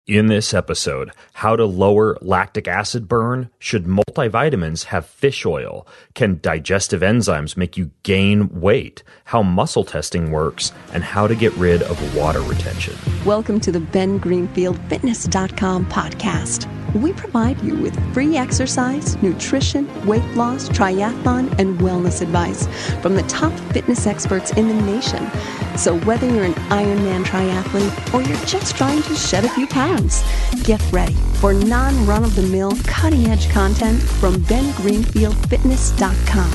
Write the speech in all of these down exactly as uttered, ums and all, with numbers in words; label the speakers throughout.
Speaker 1: In this episode, how to lower lactic acid burn, should multivitamins have fish oil, can digestive enzymes make you gain weight, how muscle testing works, and how to get rid of water retention.
Speaker 2: Welcome to the Ben Greenfield Fitness dot com podcast. We provide you with free exercise, nutrition, weight loss, triathlon, and wellness advice from the top fitness experts in the nation. So whether you're an Ironman triathlete or you're just trying to shed a few pounds, get ready for non-run-of-the-mill, cutting-edge content from Ben Greenfield Fitness dot com.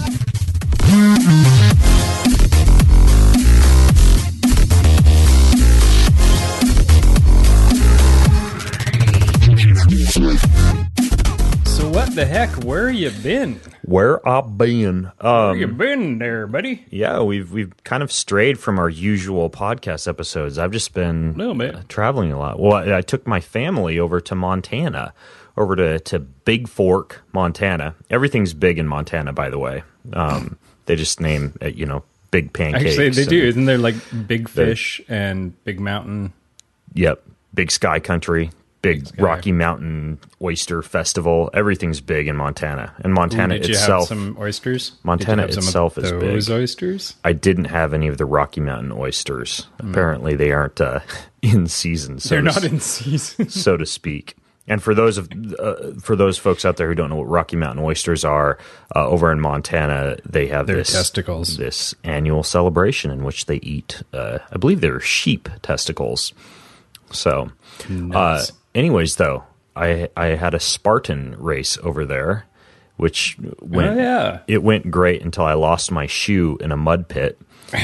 Speaker 3: So what the heck? Where you been?
Speaker 1: Where I been? Um,
Speaker 3: Where you been there, buddy?
Speaker 1: Yeah, we've we've kind of strayed from our usual podcast episodes. I've just been
Speaker 3: Little bit.
Speaker 1: uh, traveling a lot. Well, I, I took my family over to Montana, over to, to Big Fork, Montana. Everything's big in Montana, by the way. Um, they just name it, you know, Big Pancakes.
Speaker 3: Actually, they do.
Speaker 1: and-
Speaker 3: Isn't there like Big Fish and Big Mountain?
Speaker 1: Yep, Big Sky Country. Big
Speaker 3: Sky.
Speaker 1: Rocky Mountain Oyster Festival. Everything's big in Montana. And Montana
Speaker 3: Ooh, did you
Speaker 1: itself,
Speaker 3: have some oysters?
Speaker 1: Montana
Speaker 3: Did you have
Speaker 1: itself
Speaker 3: some
Speaker 1: is
Speaker 3: of
Speaker 1: big.
Speaker 3: those oysters?
Speaker 1: I didn't have any of the Rocky Mountain oysters.
Speaker 3: Mm.
Speaker 1: Apparently, they aren't uh, in season. So
Speaker 3: They're
Speaker 1: to,
Speaker 3: not in season.
Speaker 1: so to speak. And for those of uh, for those folks out there who don't know what Rocky Mountain oysters are, uh, over in Montana, they have
Speaker 3: They're
Speaker 1: this
Speaker 3: testicles.
Speaker 1: this annual celebration in which they eat. Uh, I believe they're sheep testicles. So, uh,
Speaker 3: Nice.
Speaker 1: anyways, though, I I had a Spartan race over there, which went
Speaker 3: Oh, yeah.
Speaker 1: it went great until I lost my shoe in a mud pit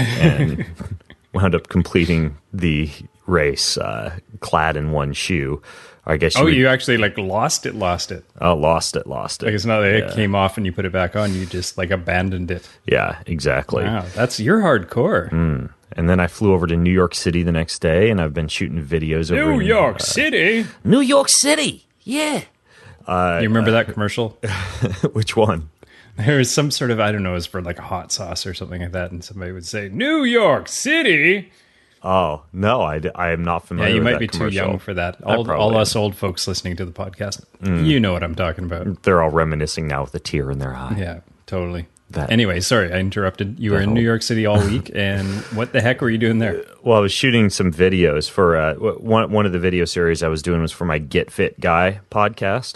Speaker 1: and wound up completing the race uh, clad in one shoe. I guess you,
Speaker 3: Oh,
Speaker 1: would-
Speaker 3: you actually like lost it, lost it.
Speaker 1: oh, lost it, lost it.
Speaker 3: Like it's not that
Speaker 1: Yeah.
Speaker 3: it came off and you put it back on. You just like abandoned it.
Speaker 1: Yeah, exactly.
Speaker 3: Wow, that's you're hardcore.
Speaker 1: Mm. And then I flew over to New York City the next day, and I've been shooting videos over
Speaker 3: New
Speaker 1: in,
Speaker 3: York
Speaker 1: uh,
Speaker 3: City.
Speaker 1: New York City. Yeah.
Speaker 3: you remember that commercial?
Speaker 1: Which one?
Speaker 3: There was some sort of, I don't know, it was for like a hot sauce or something like that, and somebody would say, New York City.
Speaker 1: Oh, no, I, d- I am not
Speaker 3: Yeah,
Speaker 1: familiar
Speaker 3: you
Speaker 1: with
Speaker 3: might
Speaker 1: that
Speaker 3: be too
Speaker 1: commercial.
Speaker 3: young for that.
Speaker 1: I
Speaker 3: All,
Speaker 1: probably
Speaker 3: all
Speaker 1: am.
Speaker 3: us old folks listening to the podcast, you know what I'm talking about.
Speaker 1: They're all reminiscing now with a tear in their eye.
Speaker 3: Yeah, totally.
Speaker 1: That-
Speaker 3: Anyway, sorry, I interrupted. You were in
Speaker 1: whole-
Speaker 3: New York City all week, and what the heck were you doing there?
Speaker 1: Well, I was shooting some videos for uh, w- one. One of the video series I was doing was for my Get Fit Guy podcast,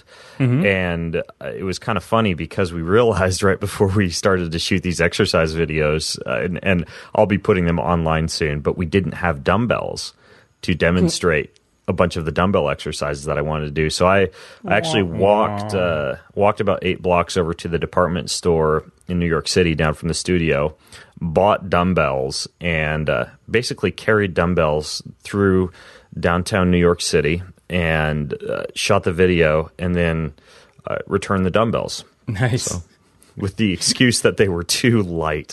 Speaker 1: and uh, it was kind of funny because we realized right before we started to shoot these exercise videos, uh, and, and I'll be putting them online soon, but we didn't have dumbbells to demonstrate a bunch of the dumbbell exercises that I wanted to do. So I, I actually walked uh, walked about eight blocks over to the department store in New York City down from the studio, bought dumbbells, and uh, basically carried dumbbells through downtown New York City and uh, shot the video and then uh, returned the dumbbells
Speaker 3: Nice.
Speaker 1: with the excuse that they were too light.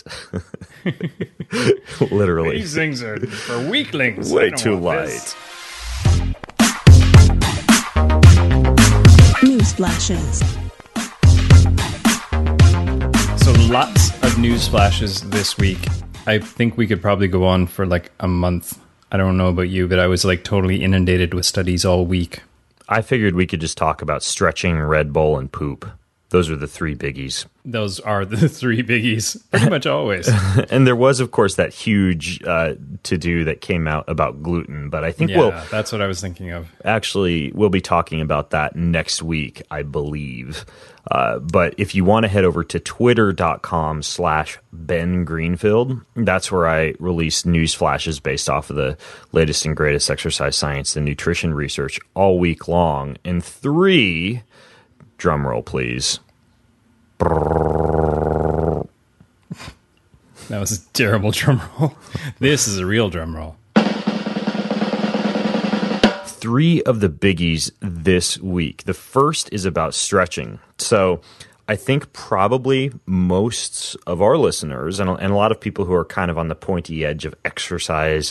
Speaker 1: Literally.
Speaker 3: These things are for weaklings. I
Speaker 1: Way
Speaker 3: don't
Speaker 1: too
Speaker 3: want
Speaker 1: light.
Speaker 3: this.
Speaker 2: News flashes.
Speaker 3: So lots of news flashes this week. I think we could probably go on for like a month. I don't know about you, but I was like totally inundated with studies all week.
Speaker 1: I figured we could just talk about stretching, Red Bull, and poop. Those are the three biggies.
Speaker 3: Those are the three biggies, pretty much always.
Speaker 1: And there was, of course, that huge uh, to-do that came out about gluten. But I think
Speaker 3: Yeah,
Speaker 1: we'll
Speaker 3: that's what I was thinking of.
Speaker 1: actually, we'll be talking about that next week, I believe. Uh, but if you want to head over to twitter.com slash Ben Greenfield, that's where I release news flashes based off of the latest and greatest exercise science and nutrition research all week long. And three, drum roll, please.
Speaker 3: That was a terrible drum roll. This is a real drum roll.
Speaker 1: Three of the biggies this week. The first is about stretching. So I think probably most of our listeners and, and a lot of people who are kind of on the pointy edge of exercise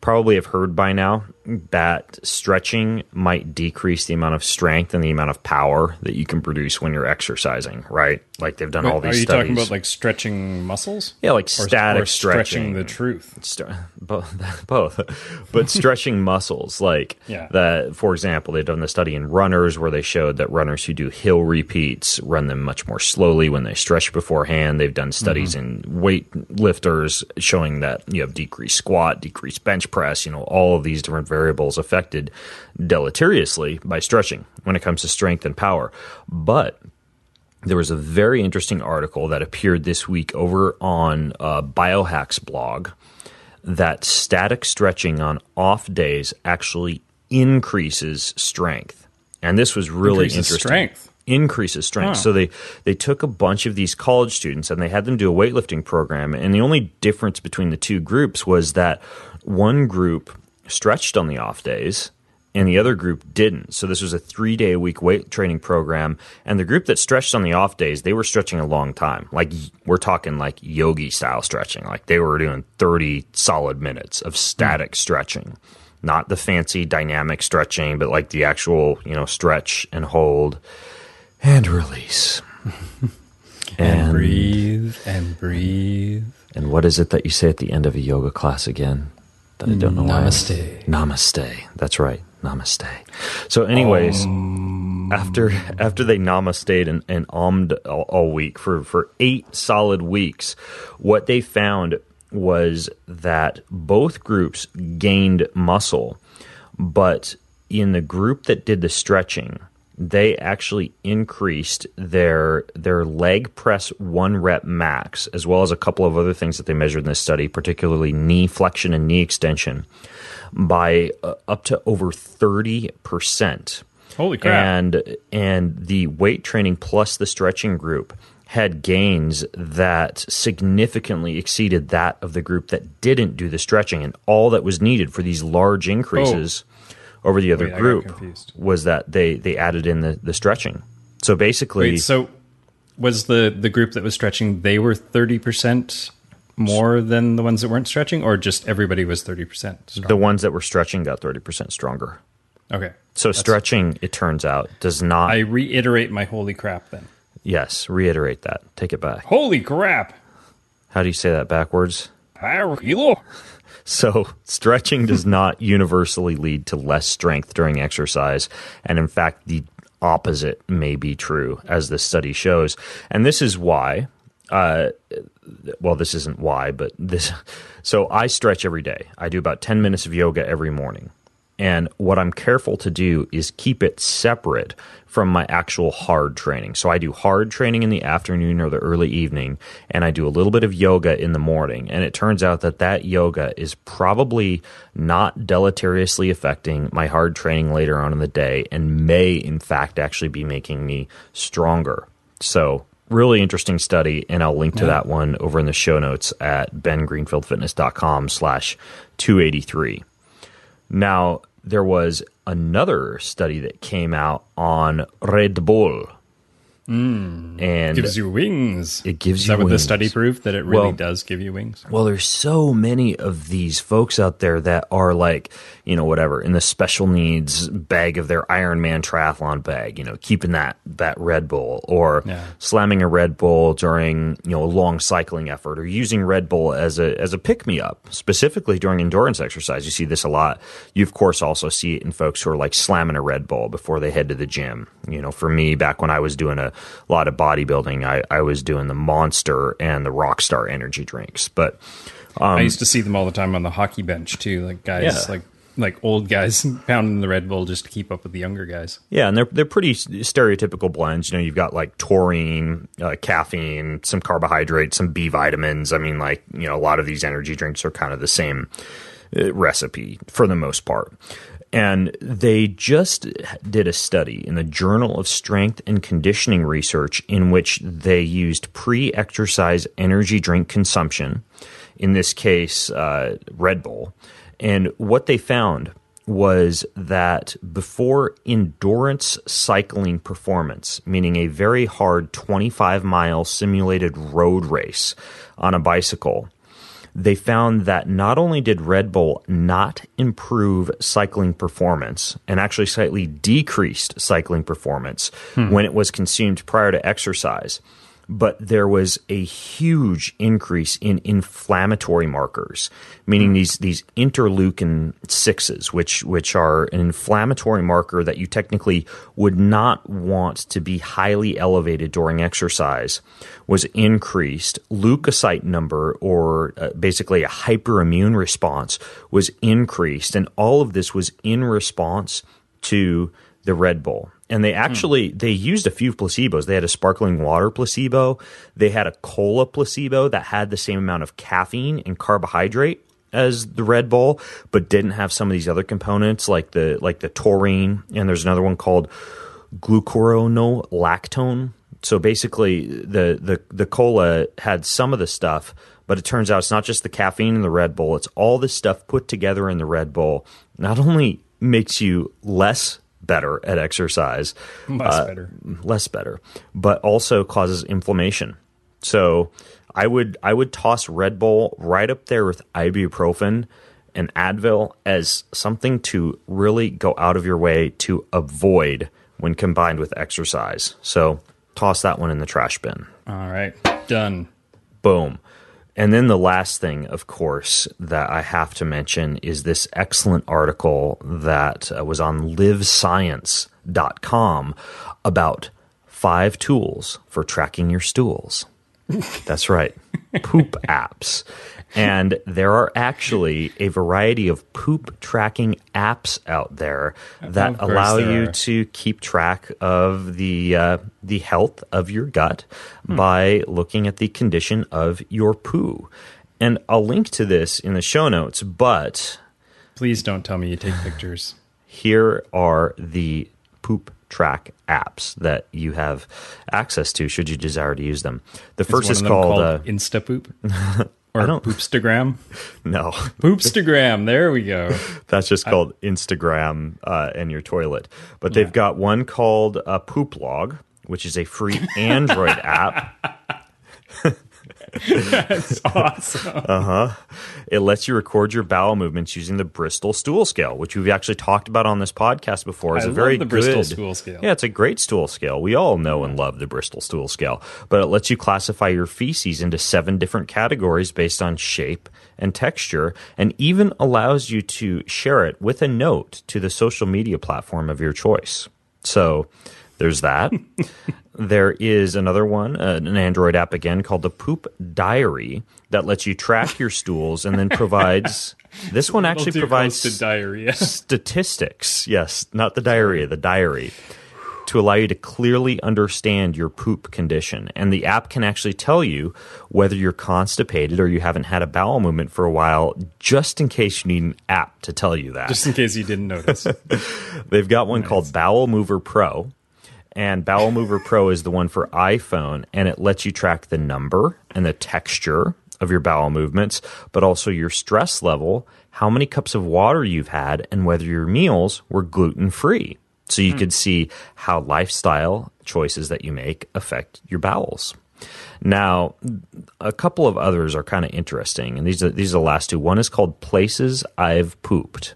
Speaker 1: probably have heard by now that stretching might decrease the amount of strength and the amount of power that you can produce when you're exercising, right? Like they've done
Speaker 3: Wait,
Speaker 1: all these
Speaker 3: Are you
Speaker 1: studies.
Speaker 3: talking about like stretching muscles?
Speaker 1: Yeah, like
Speaker 3: Or-
Speaker 1: static
Speaker 3: or
Speaker 1: stretching.
Speaker 3: stretching the truth.
Speaker 1: St- both, both, but stretching muscles, like
Speaker 3: Yeah.
Speaker 1: that. For example, they've done the study in runners where they showed that runners who do hill repeats run them much more slowly when they stretch beforehand. They've done studies
Speaker 3: Mm-hmm.
Speaker 1: in weight lifters showing that you have decreased squat, decreased bench press. You know, all of these different variables affected deleteriously by stretching when it comes to strength and power. But there was a very interesting article that appeared this week over on uh, Biohack's blog that static stretching on off days actually increases strength. And this was really
Speaker 3: Increases
Speaker 1: interesting.
Speaker 3: strength.
Speaker 1: Increases strength.
Speaker 3: Huh.
Speaker 1: So they, they took a bunch of these college students and they had them do a weightlifting program. And the only difference between the two groups was that one group stretched on the off days and the other group didn't. So this was a three-day a week weight training program. And the group that stretched on the off days, they were stretching a long time. Like we're talking like yogi-style stretching. Like they were doing thirty solid minutes of static mm. stretching. Not the fancy dynamic stretching, but like the actual, you know, stretch and hold and release.
Speaker 3: and, and breathe and breathe.
Speaker 1: And what is it that you say at the end of a yoga class again? That I don't know
Speaker 3: Namaste.
Speaker 1: why. Namaste. That's right. Namaste. So anyways, um, after after they namasteyed and, and ommed all, all week for, for eight solid weeks, what they found was that both groups gained muscle, but in the group that did the stretching, they actually increased their their leg press one rep max, as well as a couple of other things that they measured in this study, particularly knee flexion and knee extension, by uh, up to over thirty percent.
Speaker 3: Holy crap.
Speaker 1: And, and the weight training plus the stretching group had gains that significantly exceeded that of the group that didn't do the stretching. And all that was needed for these large increases oh. over the other
Speaker 3: Wait,
Speaker 1: group was that they, they added in the, the stretching. So basically...
Speaker 3: Wait, so was the, the group that was stretching, they were thirty percent more than the ones that weren't stretching, or just everybody was thirty percent stronger?
Speaker 1: The ones that were stretching got thirty percent stronger.
Speaker 3: Okay.
Speaker 1: So That's, stretching, it turns out, does not...
Speaker 3: I reiterate my holy crap then.
Speaker 1: Yes, reiterate that. Take it back.
Speaker 3: Holy crap!
Speaker 1: How do you say that backwards?
Speaker 3: Kilo.
Speaker 1: So stretching does not universally lead to less strength during exercise. And in fact, the opposite may be true, as this study shows. And this is why... Uh, well, this isn't why, but this. So I stretch every day. I do about ten minutes of yoga every morning. And what I'm careful to do is keep it separate from my actual hard training. So I do hard training in the afternoon or the early evening, and I do a little bit of yoga in the morning. And it turns out that that yoga is probably not deleteriously affecting my hard training later on in the day and may, in fact, actually be making me stronger. So really interesting study, and I'll link to yeah. that one over in the show notes at bengreenfieldfitness.com slash 283. Now, there was another study that came out on Red Bull.
Speaker 3: Mm,
Speaker 1: and
Speaker 3: gives you wings.
Speaker 1: It gives
Speaker 3: Is
Speaker 1: you
Speaker 3: that what
Speaker 1: wings.
Speaker 3: the study proved? That it really
Speaker 1: well,
Speaker 3: does give you wings?
Speaker 1: Well, there's so many of these folks out there that are like, you know, whatever, in the special needs bag of their Ironman triathlon bag, you know, keeping that that Red Bull, or
Speaker 3: yeah.
Speaker 1: slamming a Red Bull during, you know, a long cycling effort, or using Red Bull as a as a pick-me-up, specifically during endurance exercise. You see this a lot. You, of course, also see it in folks who are like slamming a Red Bull before they head to the gym. You know, for me, back when I was doing a a lot of bodybuilding, I, I was doing the Monster and the Rockstar energy drinks. But um,
Speaker 3: I used to see them all the time on the hockey bench too, like guys,
Speaker 1: yeah.
Speaker 3: like like old guys pounding the Red Bull just to keep up with the younger guys.
Speaker 1: Yeah, and they're they're pretty stereotypical blends. You know, you've got like taurine, uh, caffeine, some carbohydrates, some B vitamins. I mean, like, you know, a lot of these energy drinks are kind of the same uh, recipe for the most part. And they just did a study in the Journal of Strength and Conditioning Research in which they used pre-exercise energy drink consumption, in this case, uh, Red Bull. And what they found was that before endurance cycling performance, meaning a very hard twenty-five mile simulated road race on a bicycle, they found that not only did Red Bull not improve cycling performance and actually slightly decreased cycling performance hmm. when it was consumed prior to exercise, but there was a huge increase in inflammatory markers, meaning mm. these these interleukin sixes, which which are an inflammatory marker that you technically would not want to be highly elevated during exercise, was increased. Leukocyte number, or uh, basically a hyperimmune response, was increased, and all of this was in response to the Red Bull. And they actually, hmm. they used a few placebos. They had a sparkling water placebo. They had a cola placebo that had the same amount of caffeine and carbohydrate as the Red Bull, but didn't have some of these other components like the like the taurine. And there's another one called glucuronolactone. So basically, the, the, the cola had some of the stuff, but it turns out it's not just the caffeine in the Red Bull. It's all this stuff put together in the Red Bull. Not only makes you less better at exercise,
Speaker 3: less
Speaker 1: uh,
Speaker 3: better,
Speaker 1: less better, but also causes inflammation. So I would I would toss Red Bull right up there with ibuprofen and Advil as something to really go out of your way to avoid when combined with exercise. So toss that one in the trash bin.
Speaker 3: All right, done.
Speaker 1: Boom. And then the last thing, of course, that I have to mention is this excellent article that uh, was on live science dot com about five tools for tracking your stools. That's right. Poop apps. And there are actually a variety of poop tracking apps out there that allow you are. to keep track of the uh, the health of your gut hmm. by looking at the condition of your poo. And I'll link to this in the show notes, but
Speaker 3: please don't tell me you take pictures.
Speaker 1: Here are the poop track apps that you have access to should you desire to use them. The first is, is called, called uh,
Speaker 3: Instapoop. Or Poopstagram?
Speaker 1: No.
Speaker 3: Poopstagram. There we go.
Speaker 1: That's just called I, Instagram uh, and your toilet. But they've yeah. got one called uh, Poop Log, which is a free Android app.
Speaker 3: That's awesome.
Speaker 1: Uh-huh. It lets you record your bowel movements using the Bristol Stool Scale, which we've actually talked about on this podcast before. It's
Speaker 3: I
Speaker 1: a very
Speaker 3: love the
Speaker 1: good
Speaker 3: Bristol Stool Scale.
Speaker 1: Yeah, it's a great stool scale. We all know and love the Bristol Stool Scale, but it lets you classify your feces into seven different categories based on shape and texture, and even allows you to share it with a note to the social media platform of your choice. So there's that. There is another one, uh, an Android app again, called the Poop Diary that lets you track your stools and then provides... This one actually provides
Speaker 3: to diarrhea.
Speaker 1: statistics. Yes, not the diarrhea, the diary, to allow you to clearly understand your poop condition. And the app can actually tell you whether you're constipated or you haven't had a bowel movement for a while, just in case you need an app to tell you that.
Speaker 3: Just in case you didn't notice.
Speaker 1: They've got one nice. called Bowel Mover Pro. And Bowel Mover Pro is the one for iPhone, and it lets you track the number and the texture of your bowel movements, but also your stress level, how many cups of water you've had, and whether your meals were gluten-free. So you mm. could see how lifestyle choices that you make affect your bowels. Now, a couple of others are kind of interesting, and these are these are the last two. One is called Places I've Pooped,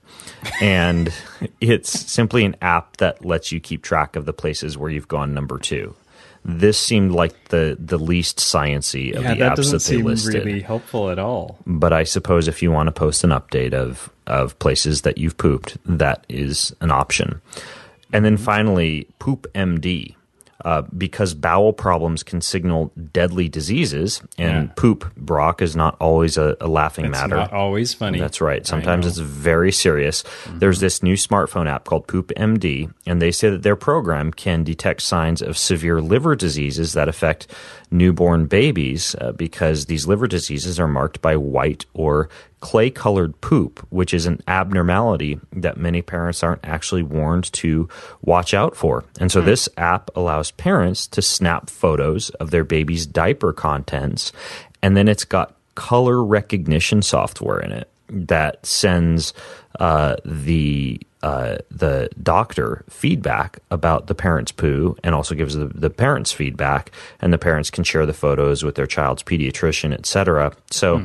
Speaker 1: and it's simply an app that lets you keep track of the places where you've gone number two. This seemed like the, the least sciencey of
Speaker 3: yeah,
Speaker 1: the
Speaker 3: that
Speaker 1: apps
Speaker 3: doesn't
Speaker 1: that they
Speaker 3: seem
Speaker 1: listed.
Speaker 3: Really helpful at all.
Speaker 1: But I suppose if you want to post an update of of places that you've pooped, that is an option. And then finally, Poop M D. Uh, because bowel problems can signal deadly diseases, and yeah. poop, Brock, is not always a, a laughing
Speaker 3: it's
Speaker 1: matter.
Speaker 3: It's not always funny.
Speaker 1: That's right. Sometimes it's very serious. Mm-hmm. There's this new smartphone app called Poop M D, and they say that their program can detect signs of severe liver diseases that affect newborn babies uh, because these liver diseases are marked by white or clay-colored poop, which is an abnormality that many parents aren't actually warned to watch out for. And so mm. this app allows parents to snap photos of their baby's diaper contents, and then it's got color recognition software in it that sends uh, the uh, the doctor feedback about the parent's poo, and also gives the, the parents feedback, and the parents can share the photos with their child's pediatrician, et cetera. So mm.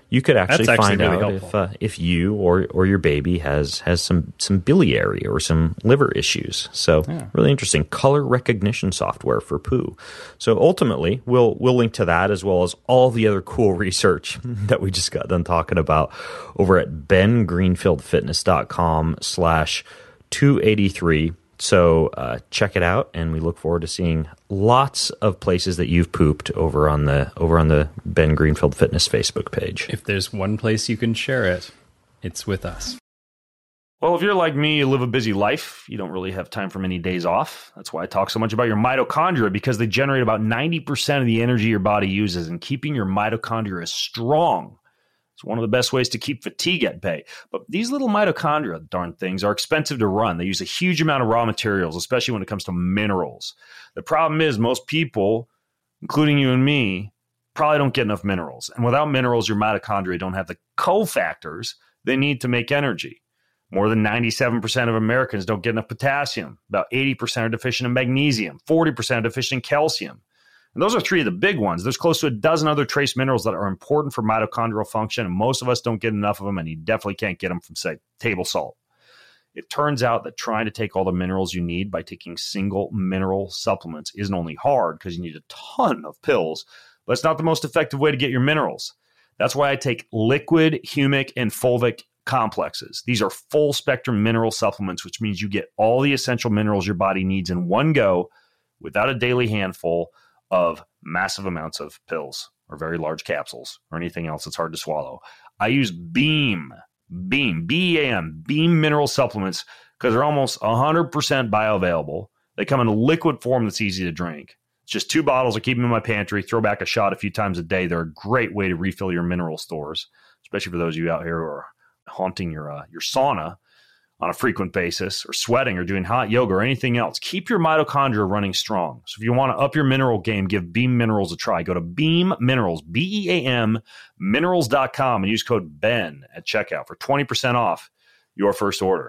Speaker 1: you could actually,
Speaker 3: actually
Speaker 1: find
Speaker 3: really
Speaker 1: out
Speaker 3: helpful.
Speaker 1: if uh, if you or or your baby has has some some biliary or some liver issues. So
Speaker 3: Yeah.
Speaker 1: really interesting color recognition software for poo. So ultimately, we'll we'll link to that as well as all the other cool research that we just got done talking about over at ben greenfield fitness dot com slash two eighty-three. So uh, check it out, and we look forward to seeing lots of places that you've pooped over on the over on the Ben Greenfield Fitness Facebook page.
Speaker 3: If there's one place you can share it, it's with us.
Speaker 4: Well, if you're like me, you live a busy life. You don't really have time for many days off. That's why I talk so much about your mitochondria, because they generate about ninety percent of the energy your body uses, and keeping your mitochondria strong. It's one of the best ways to keep fatigue at bay. But these little mitochondria, darn things, are expensive to run. They use a huge amount of raw materials, especially when it comes to minerals. The problem is most people, including you and me, probably don't get enough minerals. And without minerals, your mitochondria don't have the cofactors they need to make energy. More than ninety-seven percent of Americans don't get enough potassium. About eighty percent are deficient in magnesium. forty percent are deficient in calcium. And those are three of the big ones. There's close to a dozen other trace minerals that are important for mitochondrial function, and most of us don't get enough of them, and you definitely can't get them from, say, table salt. It turns out that trying to take all the minerals you need by taking single mineral supplements isn't only hard because you need a ton of pills, but it's not the most effective way to get your minerals. That's why I take liquid, humic, and fulvic complexes. These are full-spectrum mineral supplements, which means you get all the essential minerals your body needs in one go without a daily handful of massive amounts of pills or very large capsules or anything else that's hard to swallow. I use Beam, Beam, B E A M, Beam mineral supplements because they're almost one hundred percent bioavailable. They come in a liquid form that's easy to drink. It's just two bottles. I keep them in my pantry, throw back a shot a few times a day. They're a great way to refill your mineral stores, especially for those of you out here who are haunting your uh, your sauna on a frequent basis, or sweating, or doing hot yoga, or anything else. Keep your mitochondria running strong. So if you want to up your mineral game, give Beam Minerals a try. Go to Beam Minerals, B E A M, minerals dot com, and use code BEN at checkout for twenty percent off your first order.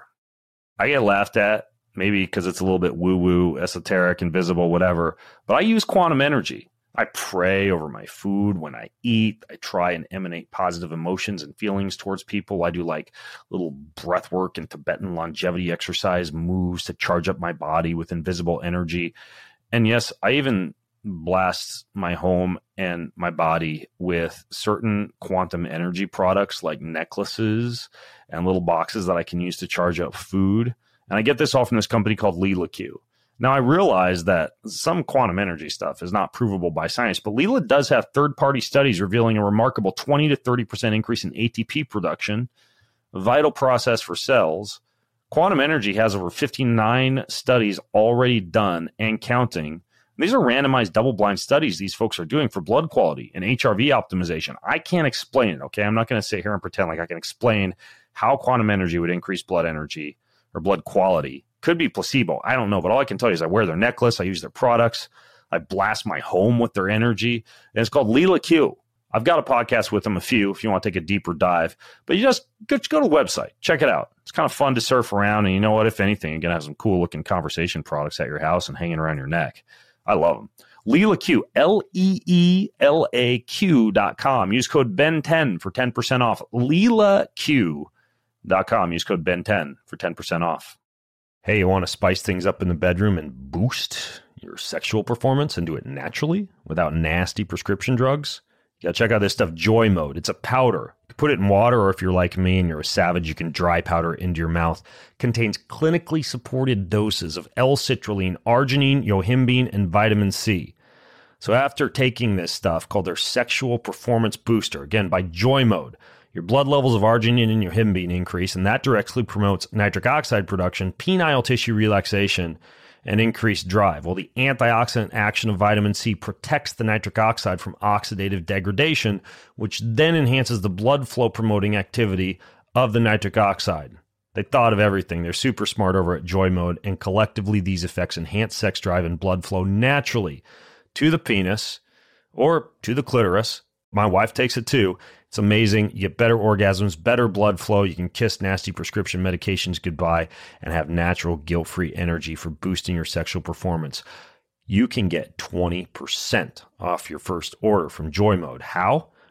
Speaker 4: I get laughed at, maybe because it's a little bit woo-woo, esoteric, invisible, whatever, but I use quantum energy. I pray over my food when I eat. I try and emanate positive emotions and feelings towards people. I do like little breath work and Tibetan longevity exercise moves to charge up my body with invisible energy. And yes, I even blast my home and my body with certain quantum energy products like necklaces and little boxes that I can use to charge up food. And I get this all from this company called Lila Q. Now, I realize that some quantum energy stuff is not provable by science, but Lila does have third-party studies revealing a remarkable twenty to thirty percent increase in A T P production, a vital process for cells. Quantum energy has over fifty-nine studies already done and counting. These are randomized double-blind studies these folks are doing for blood quality and H R V optimization. I can't explain it, okay? I'm not going to sit here and pretend like I can explain how quantum energy would increase blood energy or blood quality. Could be placebo. I don't know. But all I can tell you is I wear their necklace. I use their products. I blast my home with their energy. And it's called Lila Q. I've got a podcast with them, a few, if you want to take a deeper dive. But you just go, go to the website. Check it out. It's kind of fun to surf around. And you know what? If anything, you're going to have some cool-looking conversation products at your house and hanging around your neck. I love them. Lila Q, L E E L A Q dot com. Use code B E N ten for ten percent off. Lila Q dot com. Use code B E N ten for ten percent off. Hey, you want to spice things up in the bedroom and boost your sexual performance and do it naturally without nasty prescription drugs? You got to check out this stuff, Joy Mode. It's a powder. You can put it in water, or if you're like me and you're a savage, you can dry powder into your mouth. It contains clinically supported doses of L-citrulline, arginine, yohimbine, and vitamin C. So after taking this stuff called their Sexual Performance Booster, again, by Joy Mode, your blood levels of arginine and yohimbine increase, and that directly promotes nitric oxide production, penile tissue relaxation, and increased drive. Well, the antioxidant action of vitamin C protects the nitric oxide from oxidative degradation, which then enhances the blood flow promoting activity of the nitric oxide. They thought of everything. They're super smart over at Joy Mode, and collectively these effects enhance sex drive and blood flow naturally to the penis or to the clitoris. My wife takes it too. It's amazing. You get better orgasms, better blood flow. You can kiss nasty prescription medications goodbye and have natural, guilt-free energy for boosting your sexual performance. You can get twenty percent off your first order from Joy Mode. How?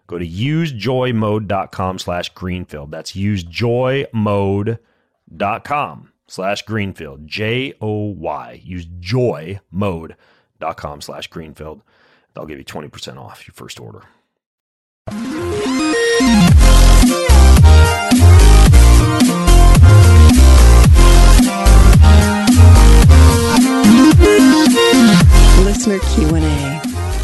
Speaker 4: Go to usejoymode.com slash Greenfield. That's usejoymode.com slash Greenfield. J O Y. Usejoymode.com slash Greenfield. They'll give you twenty percent off your first order.
Speaker 2: Listener Q and A.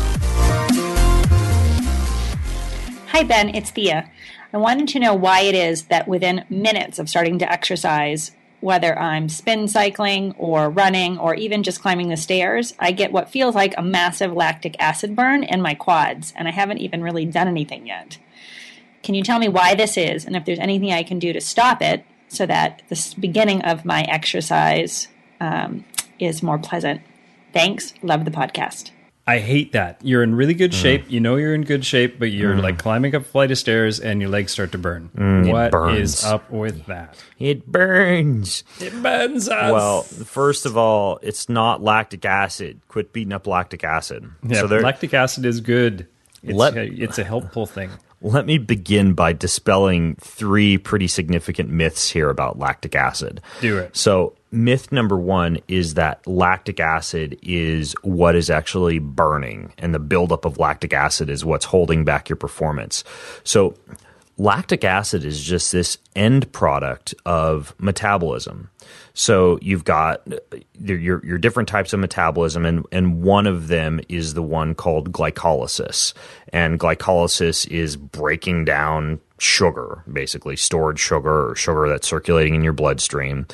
Speaker 5: Hi, Ben. It's Thea. I wanted to know why it is that within minutes of starting to exercise, whether I'm spin cycling or running or even just climbing the stairs, I get what feels like a massive lactic acid burn in my quads, and I haven't even really done anything yet. Can you tell me why this is, and if there's anything I can do to stop it so that the beginning of my exercise um, is more pleasant? Thanks. Love the podcast.
Speaker 3: I hate that. You're in really good mm. shape. You know you're in good shape, but you're mm. like climbing up a flight of stairs and your legs start to burn. Mm, what is up with that?
Speaker 1: It burns.
Speaker 3: It burns us.
Speaker 1: Well, first of all, it's not lactic acid. Quit beating up lactic acid.
Speaker 3: Yeah, so lactic acid is good. It's,
Speaker 1: let,
Speaker 3: a, it's a helpful thing.
Speaker 1: Let me begin by dispelling three pretty significant myths here about lactic acid.
Speaker 3: Do it.
Speaker 1: So myth number one is that lactic acid is what is actually burning, and the buildup of lactic acid is what's holding back your performance. So lactic acid is just this end product of metabolism. So you've got your, your different types of metabolism, and, and one of them is the one called glycolysis. And glycolysis is breaking down sugar, basically stored sugar or sugar that's circulating in your bloodstream,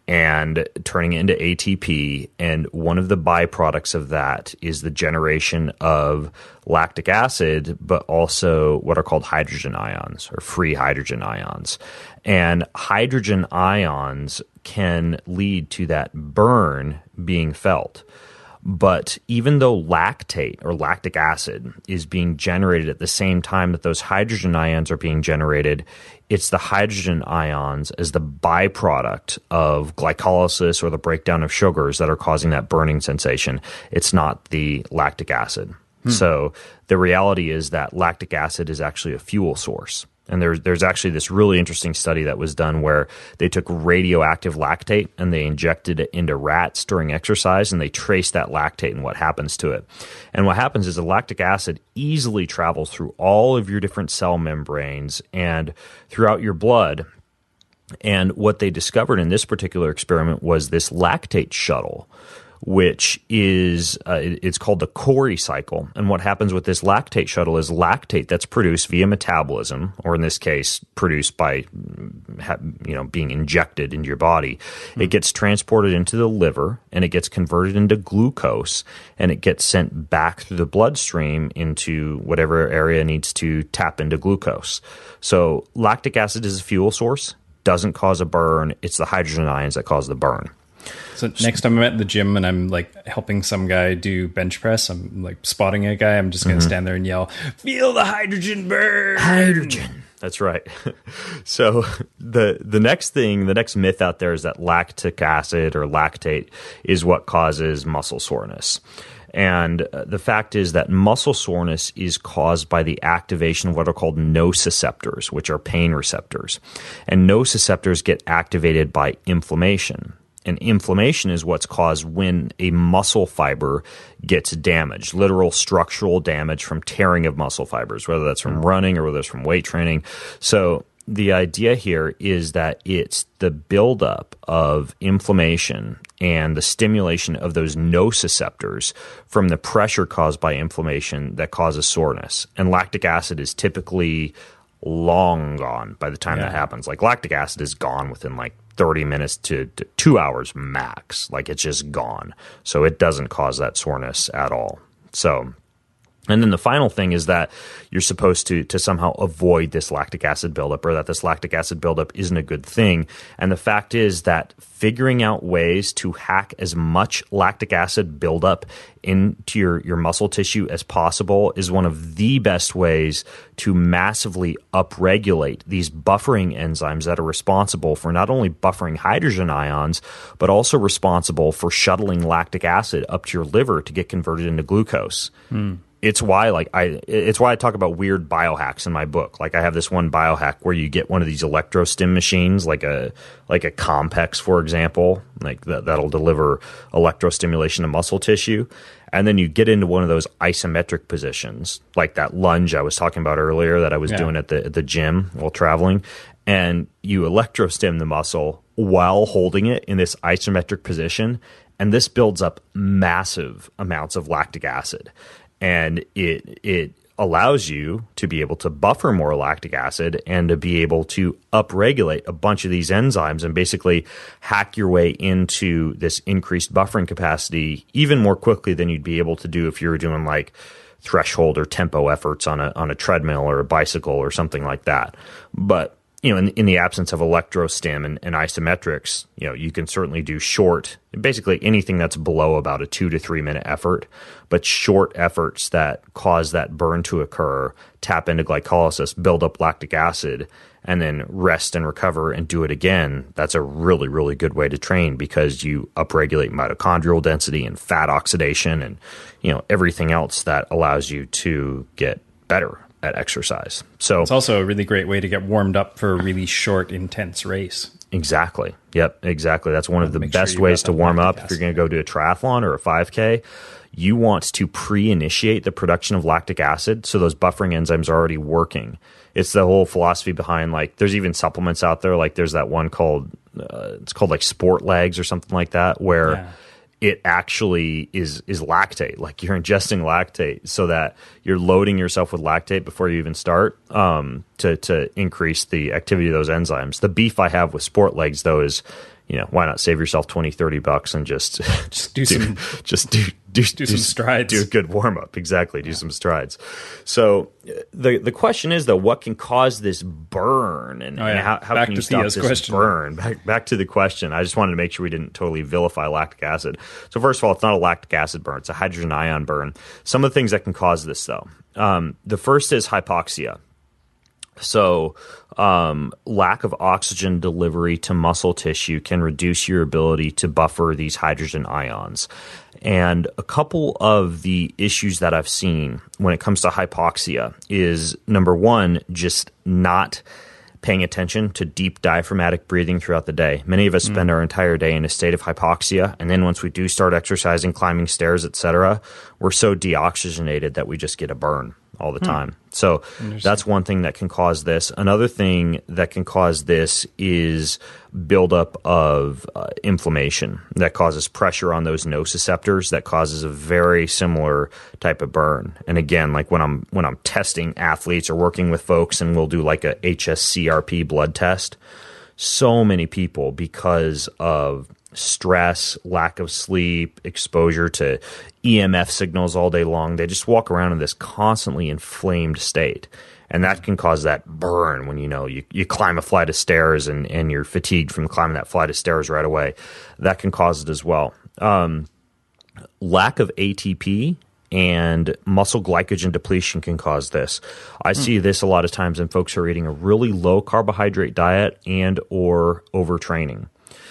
Speaker 1: and turning it into A T P. And one of the byproducts of that is the generation of lactic acid, but also what are called hydrogen ions or free hydrogen ions. And hydrogen ions can lead to that burn being felt. But even though lactate or lactic acid is being generated at the same time that those hydrogen ions are being generated, it's the hydrogen ions as the byproduct of glycolysis or the breakdown of sugars that are causing that burning sensation. It's not the lactic acid. Hmm. So the reality is that lactic acid is actually a fuel source. And there's there's actually this really interesting study that was done where they took radioactive lactate and they injected it into rats during exercise, and they traced that lactate and what happens to it. And what happens is the lactic acid easily travels through all of your different cell membranes and throughout your blood. And what they discovered in this particular experiment was this lactate shuttle, which is, uh, it's called the Cori cycle. And what happens with this lactate shuttle is lactate that's produced via metabolism, or in this case, produced by, you know, being injected into your body. Mm-hmm. It gets transported into the liver, and it gets converted into glucose, and it gets sent back through the bloodstream into whatever area needs to tap into glucose. So lactic acid is a fuel source, doesn't cause a burn. It's the hydrogen ions that cause the burn.
Speaker 3: So next time I'm at the gym and I'm like helping some guy do bench press, I'm like spotting a guy, I'm just going to mm-hmm. stand there and yell, "Feel the hydrogen burn!"
Speaker 1: Hydrogen. That's right. So the the next thing, the next myth out there is that lactic acid or lactate is what causes muscle soreness. And the fact is that muscle soreness is caused by the activation of what are called nociceptors, which are pain receptors. And nociceptors get activated by inflammation. And inflammation is what's caused when a muscle fiber gets damaged, literal structural damage from tearing of muscle fibers, whether that's from running or whether it's from weight training. So the idea here is that it's the buildup of inflammation and the stimulation of those nociceptors from the pressure caused by inflammation that causes soreness. And lactic acid is typically long gone by the time yeah. that happens. Like lactic acid is gone within like thirty minutes to, to two hours max. Like it's just gone. So it doesn't cause that soreness at all. So, and then the final thing is that you're supposed to to somehow avoid this lactic acid buildup, or that this lactic acid buildup isn't a good thing. And the fact is that figuring out ways to hack as much lactic acid buildup into your, your muscle tissue as possible is one of the best ways to massively upregulate these buffering enzymes that are responsible for not only buffering hydrogen ions, but also responsible for shuttling lactic acid up to your liver to get converted into glucose.
Speaker 3: Hmm.
Speaker 1: it's why like I it's why I talk about weird biohacks in my book. Like I have this one biohack where you get one of these electrostim machines, like a like a Compex, for example, like that that'll deliver electrostimulation to muscle tissue. And then you get into one of those isometric positions, like that lunge I was talking about earlier that I was yeah. doing at the at the gym while traveling. And you electrostim the muscle while holding it in this isometric position. And this builds up massive amounts of lactic acid. And it it allows you to be able to buffer more lactic acid and to be able to upregulate a bunch of these enzymes and basically hack your way into this increased buffering capacity even more quickly than you'd be able to do if you were doing like threshold or tempo efforts on a on a treadmill or a bicycle or something like that. But you know, in, in the absence of electrostim and, and isometrics, you know, you can certainly do short, basically anything that's below about a two to three minute effort, but short efforts that cause that burn to occur, tap into glycolysis, build up lactic acid, and then rest and recover and do it again. That's a really, really good way to train because you upregulate mitochondrial density and fat oxidation and, you know, everything else that allows you to get better at exercise. So
Speaker 3: it's also a really great way to get warmed up for a really short, intense race.
Speaker 1: Exactly. Yep, exactly. That's one of the best sure ways to warm up if you're going to go do a triathlon or a five K. You want to pre-initiate the production of lactic acid so those buffering enzymes are already working. It's the whole philosophy behind, like, there's even supplements out there. Like there's that one called, uh, it's called like Sport Legs or something like that, where yeah. it actually is is lactate. Like you're ingesting lactate so that you're loading yourself with lactate before you even start um, to to increase the activity of those enzymes. The beef I have with Sport Legs, though, is, you know, why not save yourself twenty, thirty bucks and just
Speaker 3: just do, do some
Speaker 1: just do do,
Speaker 3: do, do some strides.
Speaker 1: Do a good warm up. Exactly. Do yeah. some strides. So the the question is, though, what can cause this burn and,
Speaker 3: oh, yeah.
Speaker 1: and how, how can you stop Thea's this question. burn? Back back to the question. I just wanted to make sure we didn't totally vilify lactic acid. So first of all, it's not a lactic acid burn. It's a hydrogen ion burn. Some of the things that can cause this, though. Um, the first is hypoxia. So um, lack of oxygen delivery to muscle tissue can reduce your ability to buffer these hydrogen ions. And a couple of the issues that I've seen when it comes to hypoxia is, number one, just not paying attention to deep diaphragmatic breathing throughout the day. Many of us mm. spend our entire day in a state of hypoxia, and then once we do start exercising, climbing stairs, et cetera, we're so deoxygenated that we just get a burn all the hmm. time. So that's one thing that can cause this. Another thing that can cause this is buildup of uh, inflammation that causes pressure on those nociceptors that causes a very similar type of burn. And again, like when I'm when I'm testing athletes or working with folks and we'll do like a H S C R P blood test, so many people, because of stress, lack of sleep, exposure to E M F signals all day long, they just walk around in this constantly inflamed state. And that can cause that burn when, you know, you, you climb a flight of stairs and, and you're fatigued from climbing that flight of stairs right away. That can cause it as well. Um, lack of A T P and muscle glycogen depletion can cause this. I see this a lot of times in folks who are eating a really low carbohydrate diet and or overtraining.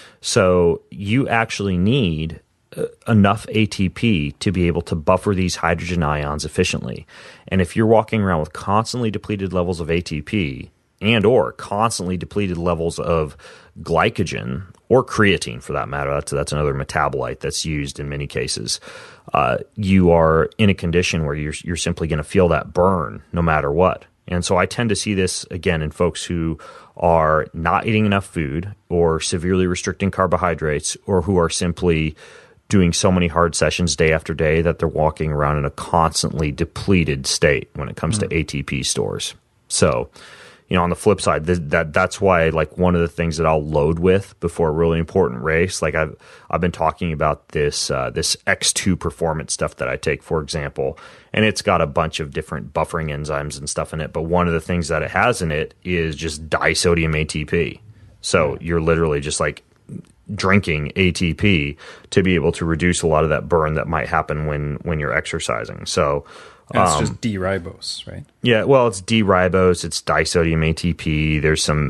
Speaker 1: So you actually need uh, enough A T P to be able to buffer these hydrogen ions efficiently. And if you're walking around with constantly depleted levels of A T P and or constantly depleted levels of glycogen or creatine, for that matter, that's, that's another metabolite that's used in many cases, uh, you are in a condition where you're, you're simply going to feel that burn no matter what. And so I tend to see this, again, in folks who are not eating enough food or severely restricting carbohydrates or who are simply doing so many hard sessions day after day that they're walking around in a constantly depleted state when it comes mm-hmm. to A T P stores. So, you know, on the flip side, th- that that's why, like, one of the things that I'll load with before a really important race, like I've I've been talking about this uh, this X two performance stuff that I take, for example, and it's got a bunch of different buffering enzymes and stuff in it. But one of the things that it has in it is just disodium A T P. So you're literally just like drinking A T P to be able to reduce a lot of that burn that might happen when when you're exercising. So.
Speaker 3: And it's um, just D-ribose, right?
Speaker 1: Yeah, well, it's D-ribose, it's disodium A T P. There's some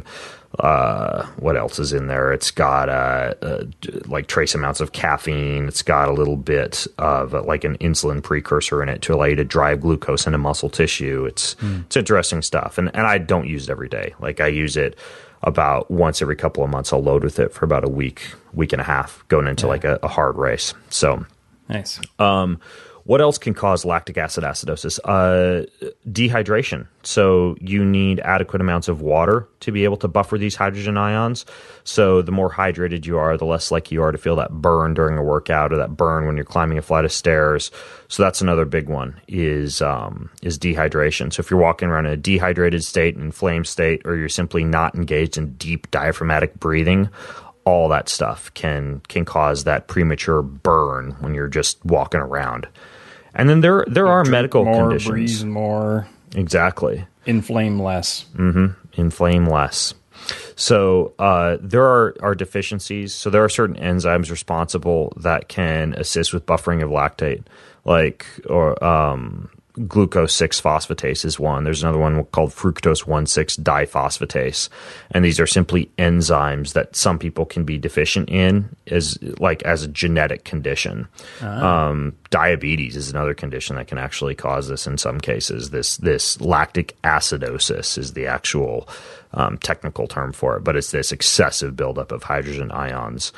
Speaker 1: uh, what else is in there? It's got uh, uh, like trace amounts of caffeine. It's got a little bit of uh, like an insulin precursor in it to allow you to drive glucose into muscle tissue. It's mm. it's interesting stuff, and and I don't use it every day. Like I use it about once every couple of months. I'll load with it for about a week, week and a half, going into yeah. like a, a hard race. So
Speaker 3: nice.
Speaker 1: Um, what else can cause lactic acid acidosis? Uh, dehydration. So you need adequate amounts of water to be able to buffer these hydrogen ions. So the more hydrated you are, the less likely you are to feel that burn during a workout or that burn when you're climbing a flight of stairs. So that's another big one is um, is dehydration. So if you're walking around in a dehydrated state, an inflamed state, or you're simply not engaged in deep diaphragmatic breathing, all that stuff can can cause that premature burn when you're just walking around. And then there there are medical
Speaker 3: more,
Speaker 1: conditions.
Speaker 3: Breathe more.
Speaker 1: Exactly.
Speaker 3: Inflame less.
Speaker 1: Mm-hmm. Inflame less. So uh, there are, are deficiencies. So there are certain enzymes responsible that can assist with buffering of lactate, like or um, glucose six phosphatase is one. There's another one called fructose one six diphosphatase, and these are simply enzymes that some people can be deficient in as like as a genetic condition. Ah. Um, diabetes is another condition that can actually cause this in some cases. This this lactic acidosis is the actual um, technical term for it, but it's this excessive buildup of hydrogen ions.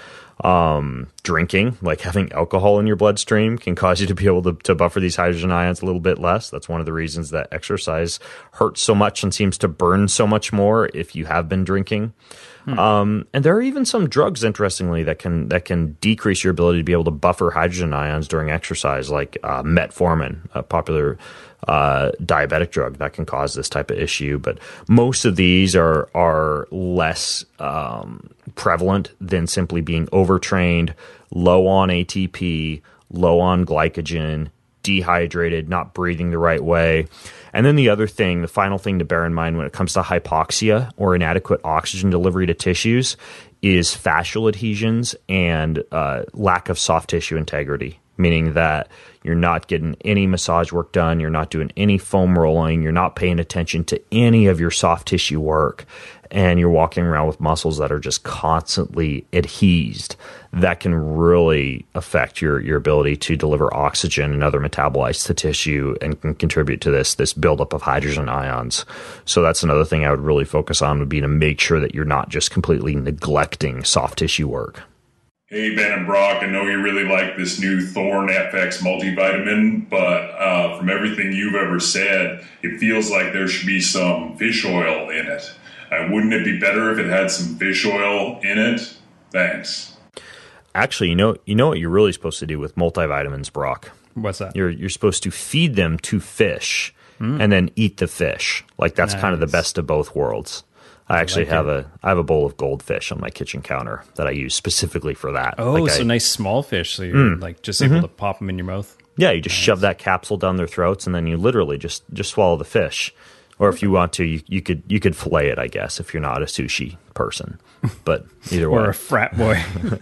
Speaker 1: Um, drinking, like having alcohol in your bloodstream, can cause you to be able to, to buffer these hydrogen ions a little bit less. That's one of the reasons that exercise hurts so much and seems to burn so much more if you have been drinking. Hmm. Um, and there are even some drugs, interestingly, that can that can decrease your ability to be able to buffer hydrogen ions during exercise, like uh, metformin, a popular uh, diabetic drug that can cause this type of issue. But most of these are are less um, prevalent than simply being overtrained, low on A T P, low on glycogen, dehydrated, not breathing the right way. And then the other thing, the final thing to bear in mind when it comes to hypoxia or inadequate oxygen delivery to tissues is fascial adhesions and uh, lack of soft tissue integrity, meaning that you're not getting any massage work done, you're not doing any foam rolling, you're not paying attention to any of your soft tissue work, and you're walking around with muscles that are just constantly adhesed. That can really affect your, your ability to deliver oxygen and other metabolites to tissue and can contribute to this, this buildup of hydrogen ions. So that's another thing I would really focus on, would be to make sure that you're not just completely neglecting soft tissue work.
Speaker 6: Hey, Ben and Brock, I know you really like this new Thorne F X multivitamin, but uh, from everything you've ever said, it feels like there should be some fish oil in it. Uh, wouldn't it be better if it had some fish oil in it? Thanks.
Speaker 1: Actually, you know, you know what you're really supposed to do with multivitamins, Brock?
Speaker 3: What's that?
Speaker 1: You're you're supposed to feed them to fish mm. and then eat the fish. Like that's nice. Kind of the best of both worlds. I actually I like have it. a I have a bowl of goldfish on my kitchen counter that I use specifically for that.
Speaker 3: Oh,
Speaker 1: like
Speaker 3: so
Speaker 1: I,
Speaker 3: nice small fish. So you're mm, like just
Speaker 1: mm-hmm.
Speaker 3: able to pop them in your mouth.
Speaker 1: Yeah, you just
Speaker 3: nice. shove
Speaker 1: that capsule down their throats, and then you literally just, just swallow the fish. Or if you want to, you, you could you could fillet it, I guess, if you're not a sushi person. But either way,
Speaker 3: or a frat boy.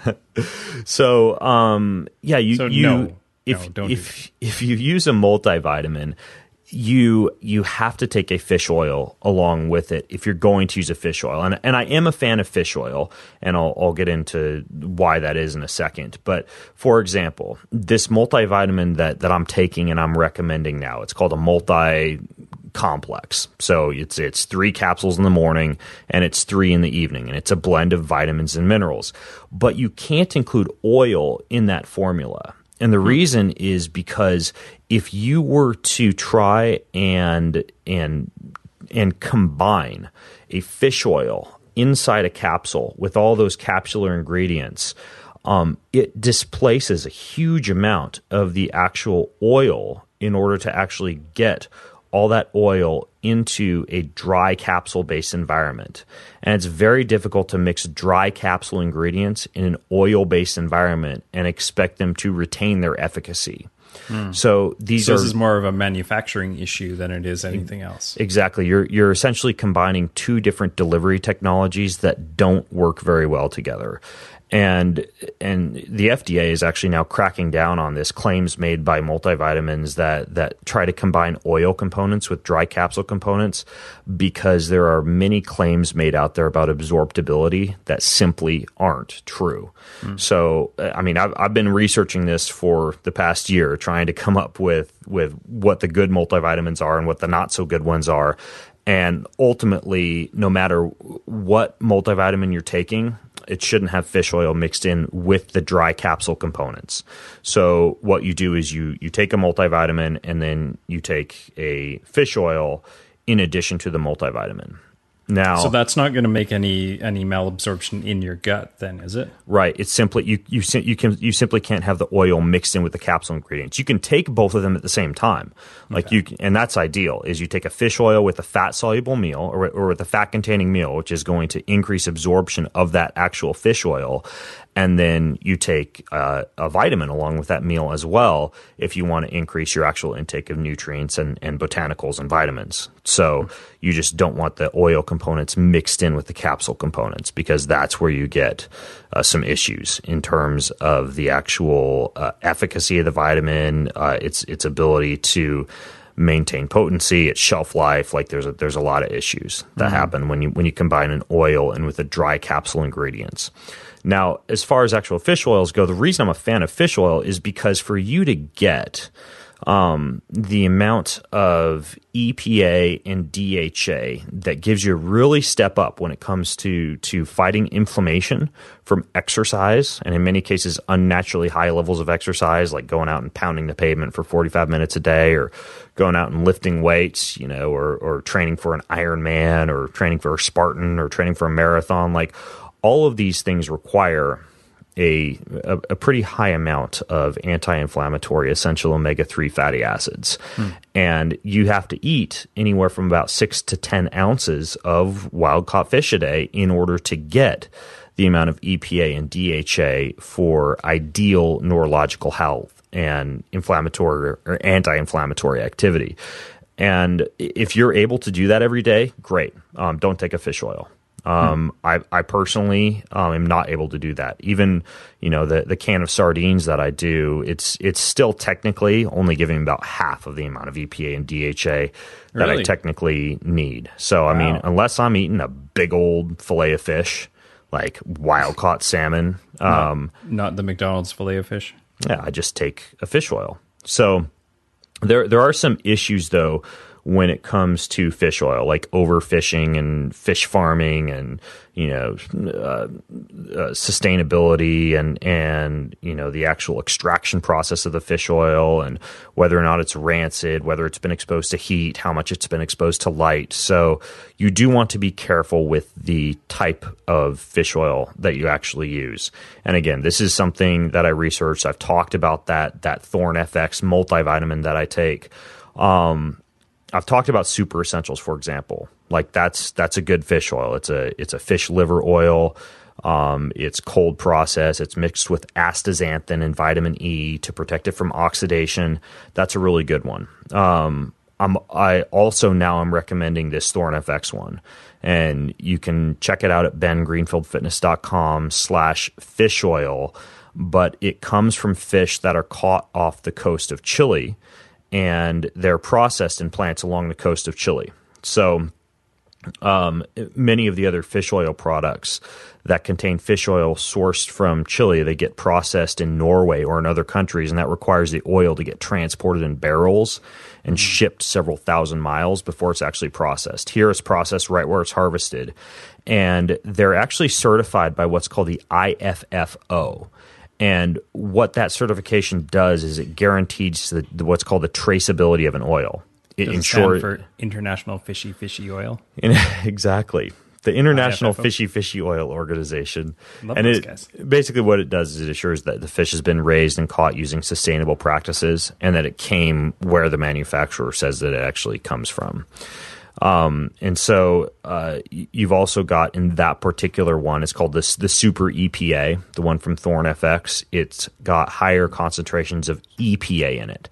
Speaker 1: so um, yeah, you
Speaker 3: so
Speaker 1: you
Speaker 3: no.
Speaker 1: if
Speaker 3: no, don't
Speaker 1: if
Speaker 3: do
Speaker 1: if you use a multivitamin, you you have to take a fish oil along with it if you're going to use a fish oil. And and I am a fan of fish oil, and I'll I'll get into why that is in a second. But for example, this multivitamin that that I'm taking and I'm recommending now, it's called a multi complex. So it's it's three capsules in the morning and it's three in the evening, and it's a blend of vitamins and minerals. But you can't include oil in that formula. And the reason is because if you were to try and and and combine a fish oil inside a capsule with all those capsular ingredients, um, it displaces a huge amount of the actual oil in order to actually get all that oil into a dry capsule-based environment. And it's very difficult to mix dry capsule ingredients in an oil-based environment and expect them to retain their efficacy. Mm. So these
Speaker 3: so
Speaker 1: are,
Speaker 3: this is more of a manufacturing issue than it is anything else.
Speaker 1: Exactly. You're you're essentially combining two different delivery technologies that don't work very well together. And and the F D A is actually now cracking down on this claims made by multivitamins that that try to combine oil components with dry capsule components, because there are many claims made out there about absorptibility that simply aren't true. Mm. So, I mean, I've, I've been researching this for the past year, trying to come up with, with what the good multivitamins are and what the not so good ones are. And ultimately, no matter what multivitamin you're taking, it shouldn't have fish oil mixed in with the dry capsule components. So what you do is you you take a multivitamin and then you take a fish oil in addition to the multivitamin. Now,
Speaker 3: so that's not going to make any any malabsorption in your gut, then, is it?
Speaker 1: Right. It's simply you you you can you simply can't have the oil mixed in with the capsule ingredients. You can take both of them at the same time, like okay. you, and that's ideal. Is you take a fish oil with a fat soluble meal, or or with a fat containing meal, which is going to increase absorption of that actual fish oil. And then you take uh, a vitamin along with that meal as well if you want to increase your actual intake of nutrients and, and botanicals and vitamins. So you just don't want the oil components mixed in with the capsule components, because that's where you get uh, some issues in terms of the actual uh, efficacy of the vitamin, uh, its its ability to maintain potency, its shelf life. Like there's a, there's a lot of issues that mm-hmm. happen when you when you combine an oil and with the dry capsule ingredients. Now, as far as actual fish oils go, the reason I'm a fan of fish oil is because for you to get um, the amount of E P A and D H A that gives you a really step up when it comes to, to fighting inflammation from exercise, and in many cases unnaturally high levels of exercise, like going out and pounding the pavement for forty-five minutes a day, or going out and lifting weights, you know, or, or training for an Ironman, or training for a Spartan, or training for a marathon. Like, all of these things require a, a, a pretty high amount of anti-inflammatory essential omega three fatty acids. Hmm. And you have to eat anywhere from about six to ten ounces of wild-caught fish a day in order to get the amount of E P A and D H A for ideal neurological health and inflammatory or anti-inflammatory activity. And if you're able to do that every day, great. Um, don't take a fish oil. Um, hmm. I, I personally um, am not able to do that. Even, you know, the, the can of sardines that I do, it's it's still technically only giving about half of the amount of E P A and D H A that really? I technically need. So, wow. I mean, unless I'm eating a big old fillet of fish, like wild-caught salmon. Um,
Speaker 3: not, not the McDonald's fillet of fish?
Speaker 1: Yeah, I just take a fish oil. So there there are some issues, though, when it comes to fish oil, like overfishing and fish farming, and you know uh, uh, sustainability, and and you know the actual extraction process of the fish oil, and whether or not it's rancid, whether it's been exposed to heat, how much it's been exposed to light. So you do want to be careful with the type of fish oil that you actually use. And again, this is something that I researched. I've talked about that that Thorne F X multivitamin that I take. Um, I've talked about Super Essentials, for example. Like that's that's a good fish oil. It's a it's a fish liver oil. Um, it's cold processed. It's mixed with astaxanthin and vitamin E to protect it from oxidation. That's a really good one. Um, I'm I also now I'm recommending this Thorne F X one, and you can check it out at ben greenfield fitness dot com slash fish oil. But it comes from fish that are caught off the coast of Chile, and they're processed in plants along the coast of Chile. So um, many of the other fish oil products that contain fish oil sourced from Chile, they get processed in Norway or in other countries, and that requires the oil to get transported in barrels and mm-hmm. shipped several thousand miles before it's actually processed. Here it's processed right where it's harvested, and they're actually certified by what's called the I F F O. And what that certification does is it guarantees the, the, what's called the traceability of an oil. It
Speaker 3: Does it
Speaker 1: ensures
Speaker 3: stand for International Fishy Fishy Oil.
Speaker 1: Exactly, the International Fishy Fishy Oil Organization.
Speaker 3: Love
Speaker 1: and
Speaker 3: those
Speaker 1: it,
Speaker 3: guys.
Speaker 1: Basically, what it does is it assures that the fish has been raised and caught using sustainable practices, and that it came where the manufacturer says that it actually comes from. Um, and so uh, you've also got in that particular one, it's called this the Super E P A, the one from Thorne F X. It's got higher concentrations of E P A in it.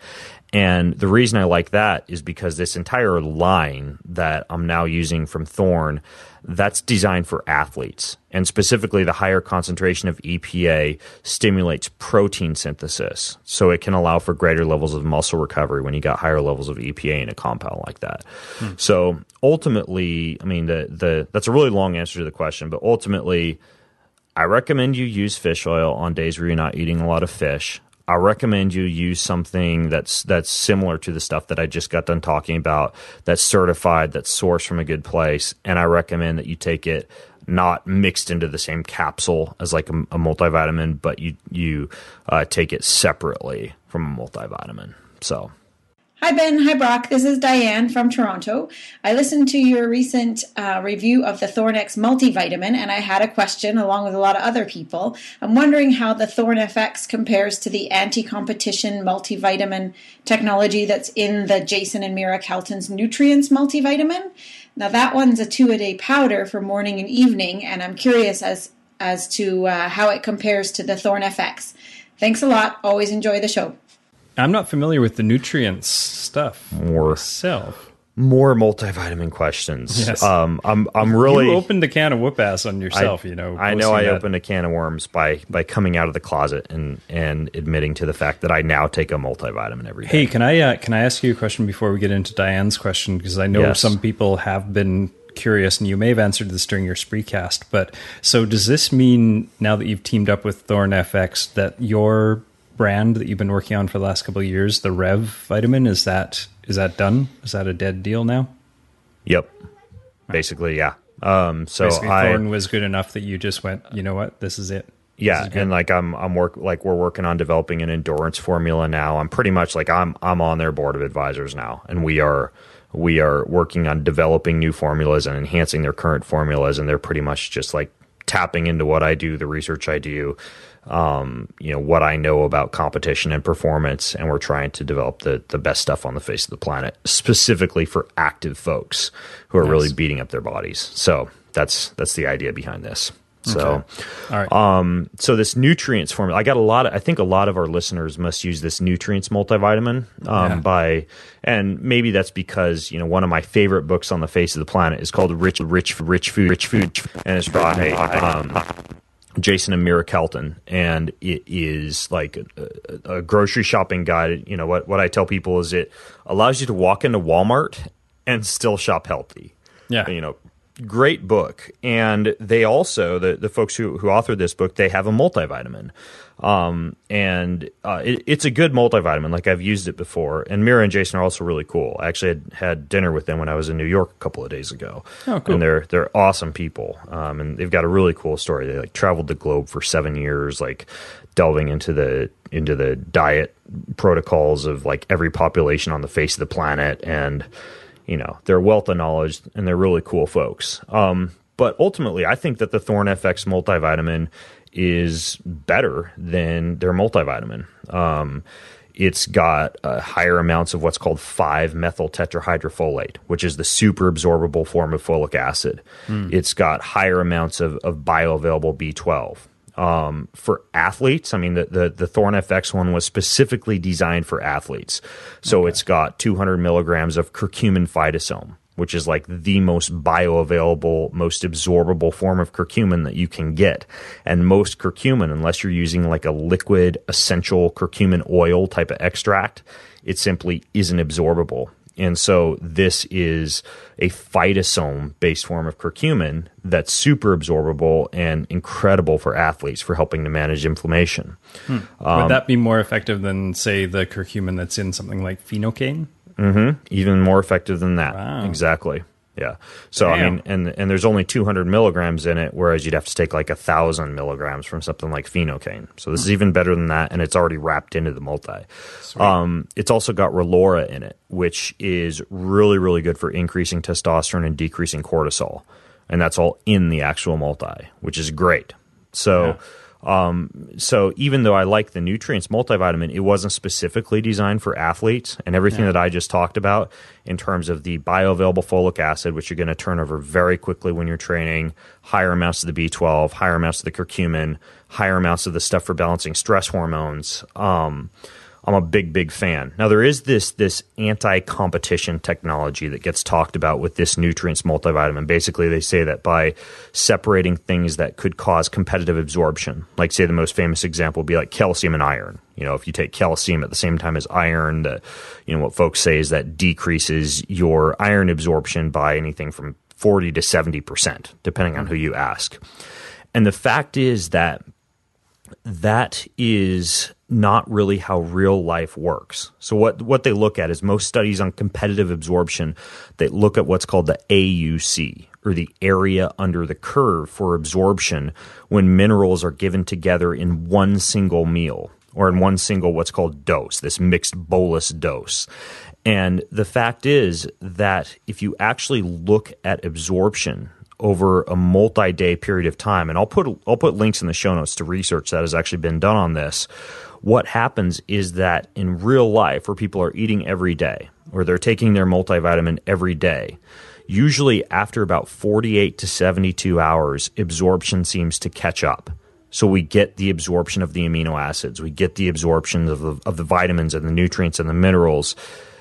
Speaker 1: And the reason I like that is because this entire line that I'm now using from Thorne, that's designed for athletes. And specifically, the higher concentration of E P A stimulates protein synthesis. So it can allow for greater levels of muscle recovery when you got higher levels of E P A in a compound like that. Hmm. So ultimately, I mean, the the that's a really long answer to the question, but ultimately, I recommend you use fish oil on days where you're not eating a lot of fish. I recommend you use something that's that's similar to the stuff that I just got done talking about, that's certified, that's sourced from a good place, and I recommend that you take it not mixed into the same capsule as like a, a multivitamin, but you you uh, take it separately from a multivitamin. So.
Speaker 7: Hi, Ben. Hi, Brock. This is Diane from Toronto. I listened to your recent uh, review of the Thornex multivitamin, and I had a question along with a lot of other people. I'm wondering how the Thorne F X compares to the anti-competition multivitamin technology that's in the Jason and Mira Kelton's Nutrients multivitamin. Now, that one's a two-a-day powder for morning and evening, and I'm curious as, as to uh, how it compares to the Thorne F X. Thanks a lot. Always enjoy the show.
Speaker 3: I'm not familiar with the nutrients stuff
Speaker 1: more
Speaker 3: myself.
Speaker 1: More multivitamin questions.
Speaker 3: Yes.
Speaker 1: Um, I'm I'm really
Speaker 3: you opened a can of whoop ass on yourself.
Speaker 1: I,
Speaker 3: you know,
Speaker 1: I know I
Speaker 3: that.
Speaker 1: opened a can of worms by by coming out of the closet and and admitting to the fact that I now take a multivitamin every day.
Speaker 3: Hey, can I uh, can I ask you a question before we get into Diane's question? Because I know
Speaker 1: yes.
Speaker 3: some people have been curious, and you may have answered this during your Spreecast. But so does this mean now that you've teamed up with Thorne F X that your brand that you've been working on for the last couple of years, the Rev vitamin, is that is that done? Is that a dead deal now?
Speaker 1: Yep. Basically, yeah. Um, so
Speaker 3: Basically,
Speaker 1: I,
Speaker 3: Thorne was good enough that you just went, you know what, this is it.
Speaker 1: Yeah,
Speaker 3: is
Speaker 1: and like I'm I'm work like we're working on developing an endurance formula now. I'm pretty much like I'm I'm on their board of advisors now, and we are we are working on developing new formulas and enhancing their current formulas, and they're pretty much just like tapping into what I do, the research I do, um, you know, what I know about competition and performance, and we're trying to develop the the best stuff on the face of the planet, specifically for active folks who are nice. really beating up their bodies. So that's that's the idea behind this. So,
Speaker 3: okay. All right.
Speaker 1: um, so this nutrients formula, I got a lot of, I think a lot of our listeners must use this nutrients multivitamin, um, yeah. by, and maybe that's because, you know, one of my favorite books on the face of the planet is called Rich, Rich, Rich Food, Rich Food, and it's by, um, Jason and Mira Kelton, and it is like a, a grocery shopping guide. You know, what, what I tell people is it allows you to walk into Walmart and still shop healthy.
Speaker 3: Yeah.
Speaker 1: You know, great book. And they also, the, the folks who, who authored this book, they have a multivitamin. Um, and uh, it, it's a good multivitamin. Like, I've used it before. And Mira and Jason are also really cool. I actually had, had dinner with them when I was in New York a couple of days ago.
Speaker 3: Oh, cool.
Speaker 1: And they're they're awesome people. Um, and they've got a really cool story. They like traveled the globe for seven years, like delving into the into the diet protocols of like every population on the face of the planet. And you know, they're a wealth of knowledge, and they're really cool folks. Um, but ultimately, I think that the Thorne F X multivitamin is better than their multivitamin. Um, it's got uh, higher amounts of what's called five methyl tetrahydrofolate, which is the super absorbable form of folic acid. Mm. It's got higher amounts of, of bioavailable B twelve. Um, for athletes, I mean, the, the, the Thorne F X one was specifically designed for athletes. So okay. It's got two hundred milligrams of curcumin phytosome, which is like the most bioavailable, most absorbable form of curcumin that you can get. And most curcumin, unless you're using like a liquid essential curcumin oil type of extract, it simply isn't absorbable. And so this is a phytosome-based form of curcumin that's super absorbable and incredible for athletes for helping to manage inflammation.
Speaker 3: Hmm. Um, Would that be more effective than, say, the curcumin that's in something like phenocaine?
Speaker 1: Mm-hmm. Even more effective than that.
Speaker 3: Wow.
Speaker 1: Exactly. Yeah. So,
Speaker 3: Damn.
Speaker 1: I mean, and and there's only two hundred milligrams in it, whereas you'd have to take like one thousand milligrams from something like phenocaine. So this is even better than that, and it's already wrapped into the multi. Um, it's also got Relora in it, which is really, really good for increasing testosterone and decreasing cortisol. And that's all in the actual multi, which is great. So... Yeah. Um, so even though I like the nutrients multivitamin, it wasn't specifically designed for athletes, and everything yeah. that I just talked about in terms of the bioavailable folic acid, which you're going to turn over very quickly when you're training, higher amounts of the B twelve, higher amounts of the curcumin, higher amounts of the stuff for balancing stress hormones. Um, I'm a big, big fan. Now, there is this this anti-competition technology that gets talked about with this nutrients multivitamin. Basically, they say that by separating things that could cause competitive absorption, like say the most famous example would be like calcium and iron. You know, if you take calcium at the same time as iron, the, you know, what folks say is that decreases your iron absorption by anything from forty to seventy percent, depending on who you ask. And the fact is that that is not really how real life works. So what, what they look at is most studies on competitive absorption, they look at what's called the A U C, or the area under the curve for absorption when minerals are given together in one single meal, or in one single what's called dose, this mixed bolus dose. And the fact is that if you actually look at absorption over a multi-day period of time, and I'll put I'll put links in the show notes to research that has actually been done on this, what happens is that in real life, where people are eating every day, or they're taking their multivitamin every day, usually after about forty-eight to seventy-two hours, absorption seems to catch up. So we get the absorption of the amino acids, we get the absorption of the, of the vitamins and the nutrients and the minerals,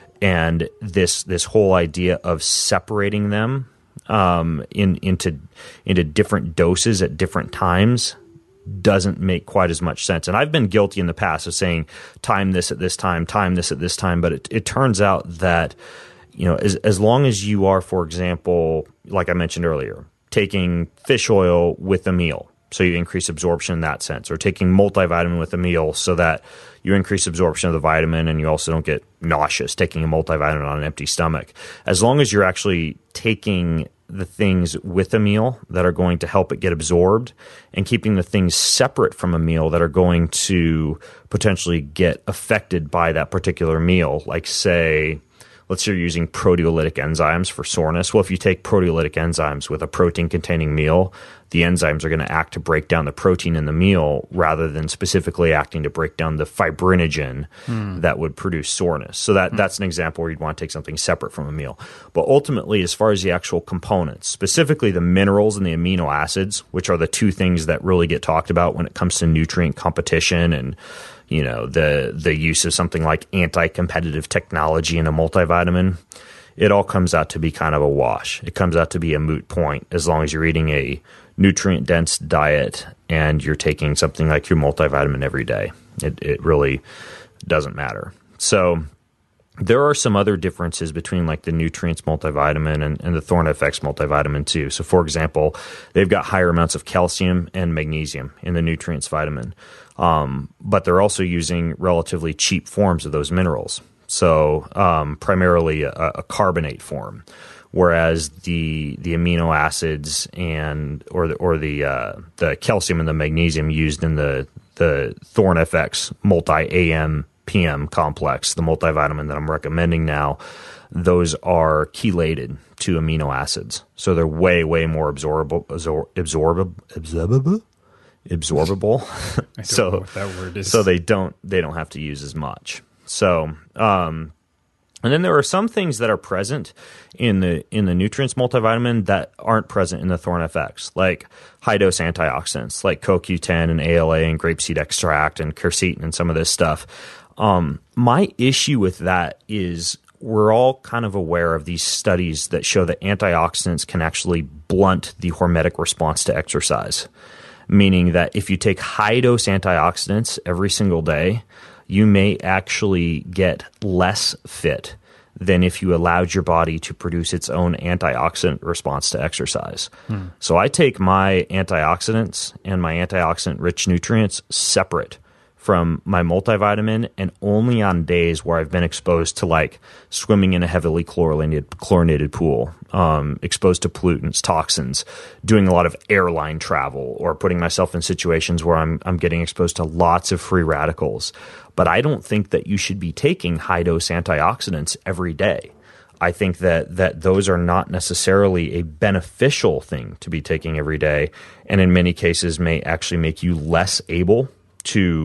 Speaker 1: and this this whole idea of separating them um, in into into different doses at different times doesn't make quite as much sense. And I've been guilty in the past of saying time this at this time, time this at this time, but it, it turns out that, you know, as as long as you are, for example, like I mentioned earlier, taking fish oil with a meal, so you increase absorption in that sense, or taking multivitamin with a meal so that you increase absorption of the vitamin and you also don't get nauseous taking a multivitamin on an empty stomach. As long as you're actually taking the things with a meal that are going to help it get absorbed and keeping the things separate from a meal that are going to potentially get affected by that particular meal, like say, let's say you're using proteolytic enzymes for soreness. Well, if you take proteolytic enzymes with a protein-containing meal, the enzymes are going to act to break down the protein in the meal rather than specifically acting to break down the fibrinogen mm. that would produce soreness. So that, mm. that's an example where you'd want to take something separate from a meal. But ultimately, as far as the actual components, specifically the minerals and the amino acids, which are the two things that really get talked about when it comes to nutrient competition and you know, the the use of something like anti-competitive technology in a multivitamin, it all comes out to be kind of a wash. It comes out to be a moot point as long as you're eating a nutrient-dense diet and you're taking something like your multivitamin every day. It, it really doesn't matter. So there are some other differences between like the nutrients multivitamin and, and the Thorne F X multivitamin too. So for example, they've got higher amounts of calcium and magnesium in the nutrients vitamin. Um, but they're also using relatively cheap forms of those minerals. So um, primarily a, a carbonate form, whereas the the amino acids and or the or the uh, the calcium and the magnesium used in the the Thorne F X multi-A M P M complex, the multivitamin that I'm recommending now, those are chelated to amino acids. So they're way, way more absorbable, absor- absorbable, absorbable, absorbable.
Speaker 3: I don't
Speaker 1: so,
Speaker 3: know what that word is.
Speaker 1: So they don't, they don't have to use as much. So, um, and then there are some things that are present in the in the nutrients multivitamin that aren't present in the Thorne F X, like high dose antioxidants, like C O Q ten and A L A and grapeseed extract and quercetin and some of this stuff. Um, my issue with that is we're all kind of aware of these studies that show that antioxidants can actually blunt the hormetic response to exercise, meaning that if you take high dose antioxidants every single day, you may actually get less fit than if you allowed your body to produce its own antioxidant response to exercise. Hmm. So I take my antioxidants and my antioxidant-rich nutrients separate from my multivitamin, and only on days where I've been exposed to like swimming in a heavily chlorinated, chlorinated pool, um, exposed to pollutants, toxins, doing a lot of airline travel, or putting myself in situations where I'm I'm getting exposed to lots of free radicals. But I don't think that you should be taking high dose antioxidants every day. I think that that those are not necessarily a beneficial thing to be taking every day, and in many cases may actually make you less able to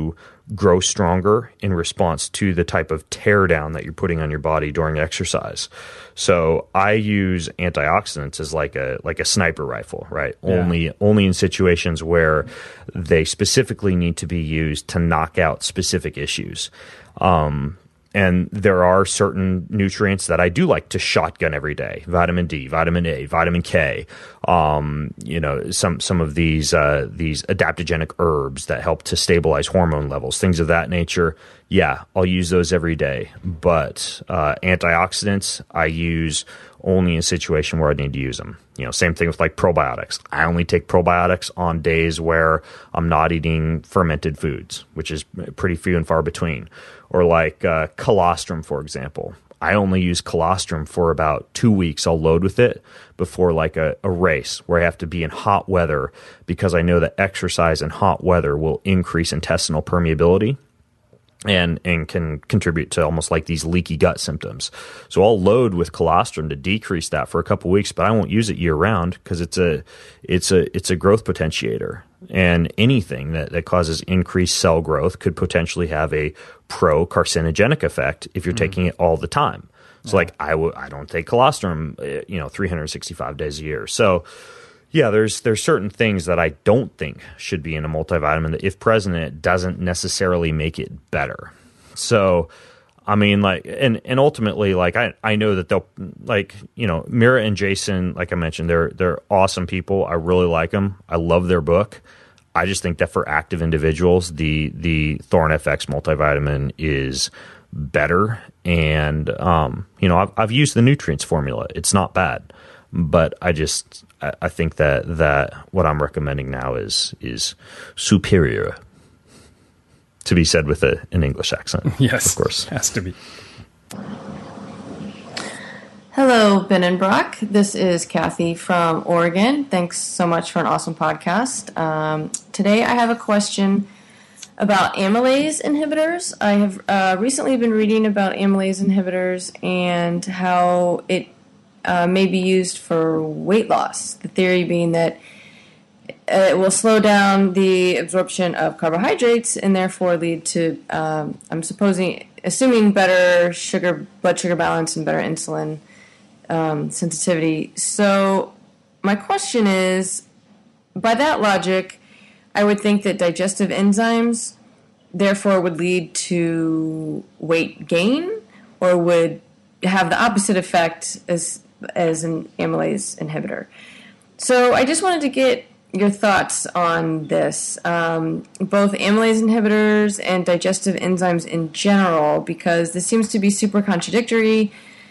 Speaker 1: grow stronger in response to the type of tear down that you're putting on your body during exercise. So I use antioxidants as like a like a sniper rifle, right? Yeah. Only only in situations where they specifically need to be used to knock out specific issues. Um, And there are certain nutrients that I do like to shotgun every day: vitamin D, vitamin A, vitamin K. Um, you know, some some of these uh, these adaptogenic herbs that help to stabilize hormone levels, things of that nature. Yeah, I'll use those every day. But uh, antioxidants, I use only in a situation where I need to use them. You know, same thing with like probiotics. I only take probiotics on days where I'm not eating fermented foods, which is pretty few and far between. Or like uh, colostrum, for example. I only use colostrum for about two weeks. I'll load with it before like a, a race where I have to be in hot weather, because I know that exercise in hot weather will increase intestinal permeability and and can contribute to almost like these leaky gut symptoms. So I'll load with colostrum to decrease that for a couple of weeks, but I won't use it year round because it's a it's a it's a growth potentiator. And anything that, that causes increased cell growth could potentially have a pro-carcinogenic effect if you're mm-hmm. taking it all the time. So, yeah. like, I, w- I don't take colostrum, you know, three hundred sixty-five days a year. So, yeah, there's there's certain things that I don't think should be in a multivitamin that, if present, it doesn't necessarily make it better. So, I mean, like, and, and ultimately, like, I, I know that they'll, like, you know, Mira and Jason, like I mentioned, they're they're awesome people. I really like them. I love their book. I just think that for active individuals, the the Thorne F X multivitamin is better. And, um, you know, I've, I've used the nutrients formula. It's not bad. But I just, I, I think that, that what I'm recommending now is is superior. To be said with a, an English accent.
Speaker 3: Yes,
Speaker 1: of course.
Speaker 3: Has to be.
Speaker 8: Hello, Ben and Brock. This is Kathy from Oregon. Thanks so much for an awesome podcast. Um, today I have a question about amylase inhibitors. I have uh, recently been reading about amylase inhibitors and how it uh, may be used for weight loss. The theory being that it will slow down the absorption of carbohydrates and therefore lead to, um, I'm supposing, assuming better sugar, blood sugar balance and better insulin um, sensitivity. So my question is, by that logic, I would think that digestive enzymes therefore would lead to weight gain, or would have the opposite effect as as an amylase inhibitor. So I just wanted to get your thoughts on this, um, both amylase inhibitors and digestive enzymes in general, because this seems to be super contradictory,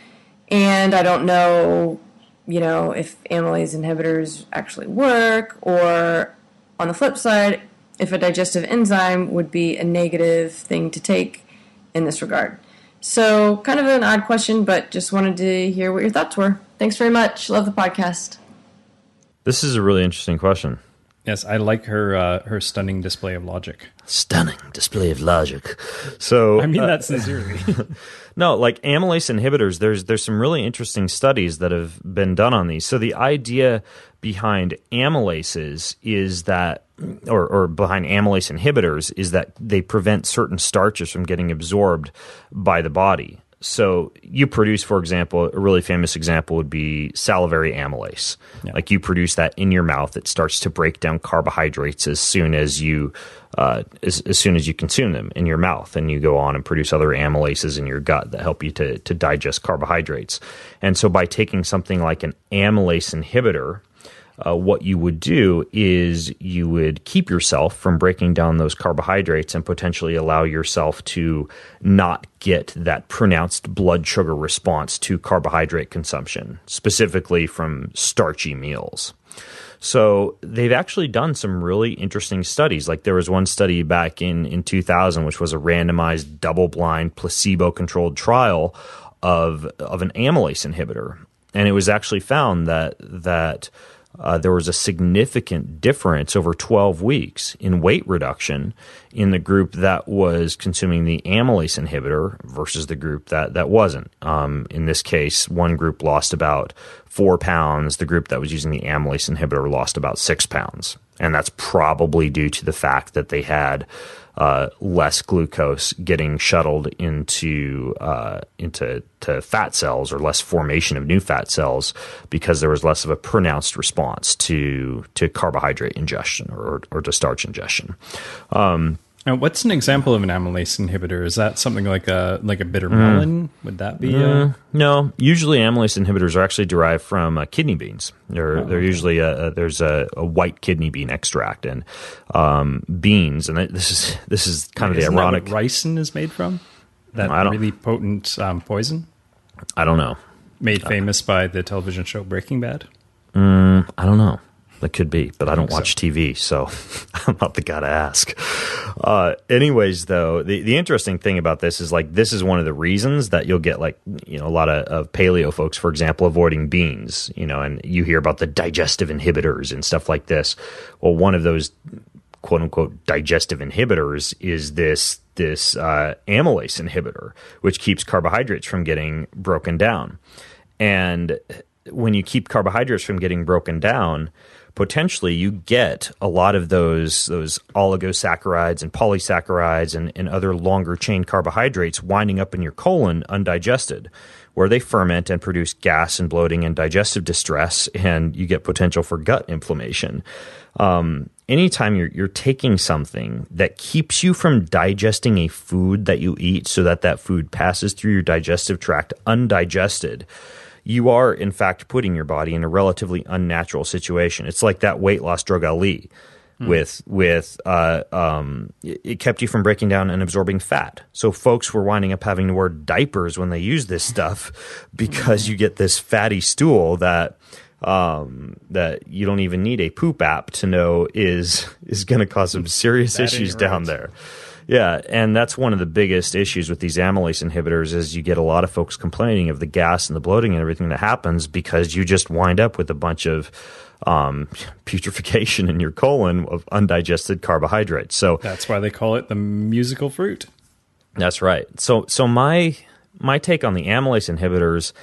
Speaker 8: and I don't know, you know, if amylase inhibitors actually work, or on the flip side, if a digestive enzyme would be a negative thing to take in this regard. So kind of an odd question, but just wanted to hear what your thoughts were. Thanks very much. Love the podcast.
Speaker 1: This is a really interesting question.
Speaker 3: Yes, I like her uh, her stunning display of logic.
Speaker 1: Stunning display of logic. So
Speaker 3: I mean
Speaker 1: uh,
Speaker 3: that sincerely.
Speaker 1: No, like amylase inhibitors, there's there's some really interesting studies that have been done on these. So the idea behind amylases is that, or, or behind amylase inhibitors, is that they prevent certain starches from getting absorbed by the body. So you produce, for example, a really famous example would be salivary amylase. Yeah. Like you produce that in your mouth. It starts to break down carbohydrates as soon as you uh, as, as soon as you consume them in your mouth, and you go on and produce other amylases in your gut that help you to to digest carbohydrates. And so by taking something like an amylase inhibitor, Uh, what you would do is you would keep yourself from breaking down those carbohydrates and potentially allow yourself to not get that pronounced blood sugar response to carbohydrate consumption, specifically from starchy meals. So they've actually done some really interesting studies. Like there was one study back in, in two thousand, which was a randomized, double-blind, placebo-controlled trial of of an amylase inhibitor. And it was actually found that that Uh, there was a significant difference over twelve weeks in weight reduction in the group that was consuming the amylase inhibitor versus the group that, that wasn't. Um, in this case, one group lost about four pounds. The group that was using the amylase inhibitor lost about six pounds. And that's probably due to the fact that they had uh, less glucose getting shuttled into uh, into to fat cells, or less formation of new fat cells, because there was less of a pronounced response to to carbohydrate ingestion or or to starch ingestion. Um,
Speaker 3: Now, what's an example of an amylase inhibitor? Is that something like a like a bitter melon? Would that be?
Speaker 1: Mm,
Speaker 3: a...
Speaker 1: No, usually amylase inhibitors are actually derived from uh, kidney beans. They're oh, they're okay. usually a, a, there's a, a white kidney bean extract and um, beans, and this is this is kind of the
Speaker 3: Isn't
Speaker 1: ironic.
Speaker 3: That what ricin is made from? That
Speaker 1: I don't,
Speaker 3: really potent um, poison.
Speaker 1: I don't know.
Speaker 3: Made famous uh, by the television show Breaking Bad.
Speaker 1: Mm, I don't know. That could be, but I don't
Speaker 3: I
Speaker 1: watch
Speaker 3: so.
Speaker 1: T V, so I'm not the guy to ask. Uh, anyways, though, the, the interesting thing about this is, like, this is one of the reasons that you'll get, like, you know, a lot of, of paleo folks, for example, avoiding beans, you know, and you hear about the digestive inhibitors and stuff like this. Well, one of those quote unquote digestive inhibitors is this this uh, amylase inhibitor, which keeps carbohydrates from getting broken down. And when you keep carbohydrates from getting broken down, potentially you get a lot of those those oligosaccharides and polysaccharides and, and other longer chain carbohydrates winding up in your colon undigested, where they ferment and produce gas and bloating and digestive distress, and you get potential for gut inflammation. Um, anytime you're you're taking something that keeps you from digesting a food that you eat so that that food passes through your digestive tract undigested, you are, in fact, putting your body in a relatively unnatural situation. It's like that weight loss drug Ali hmm. with, with uh, um, it, it kept you from breaking down and absorbing fat. So folks were winding up having to wear diapers when they use this stuff because you get this fatty stool that um, that you don't even need a poop app to know is is going to cause some serious issues down there. Yeah, and that's one of the biggest issues with these amylase inhibitors is you get a lot of folks complaining of the gas and the bloating and everything that happens because you just wind up with a bunch of um, putrefaction in your colon of undigested carbohydrates. So
Speaker 3: that's why they call it the musical fruit.
Speaker 1: That's right. So so my my take on the amylase inhibitors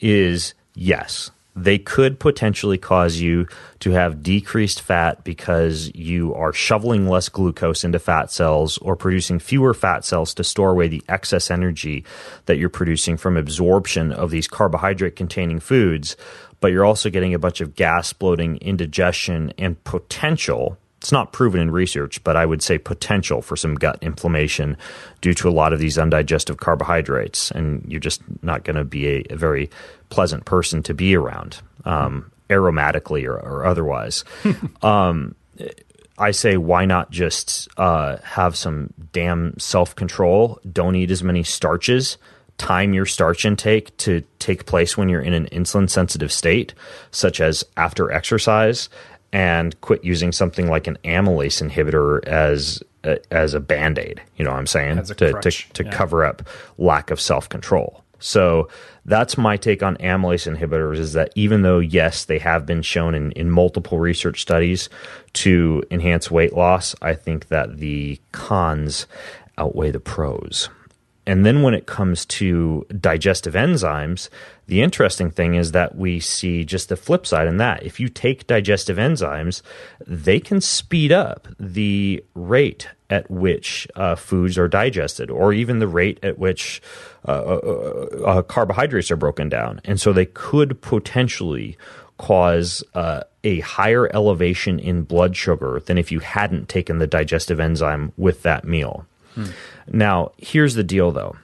Speaker 1: is yes, they could potentially cause you to have decreased fat because you are shoveling less glucose into fat cells or producing fewer fat cells to store away the excess energy that you're producing from absorption of these carbohydrate-containing foods. But you're also getting a bunch of gas, bloating, indigestion, and potential. It's not proven in research, but I would say potential for some gut inflammation due to a lot of these undigested carbohydrates. And you're just not going to be a, a very pleasant person to be around, um, aromatically or, or otherwise. um, I say, why not just uh, have some damn self-control? Don't eat as many starches. Time your starch intake to take place when you're in an insulin-sensitive state, such as after exercise, and quit using something like an amylase inhibitor as a, as a Band-Aid, you know what I'm saying,
Speaker 3: as a
Speaker 1: to,
Speaker 3: crutch,
Speaker 1: to, to
Speaker 3: yeah.
Speaker 1: cover up lack of self-control. So that's my take on amylase inhibitors, is that even though, yes, they have been shown in, in multiple research studies to enhance weight loss, I think that the cons outweigh the pros. And then when it comes to digestive enzymes, the interesting thing is that we see just the flip side in that. If you take digestive enzymes, they can speed up the rate at which uh, foods are digested, or even the rate at which uh, uh, uh, carbohydrates are broken down. And so they could potentially cause uh, a higher elevation in blood sugar than if you hadn't taken the digestive enzyme with that meal. Hmm. Now, here's the deal, though.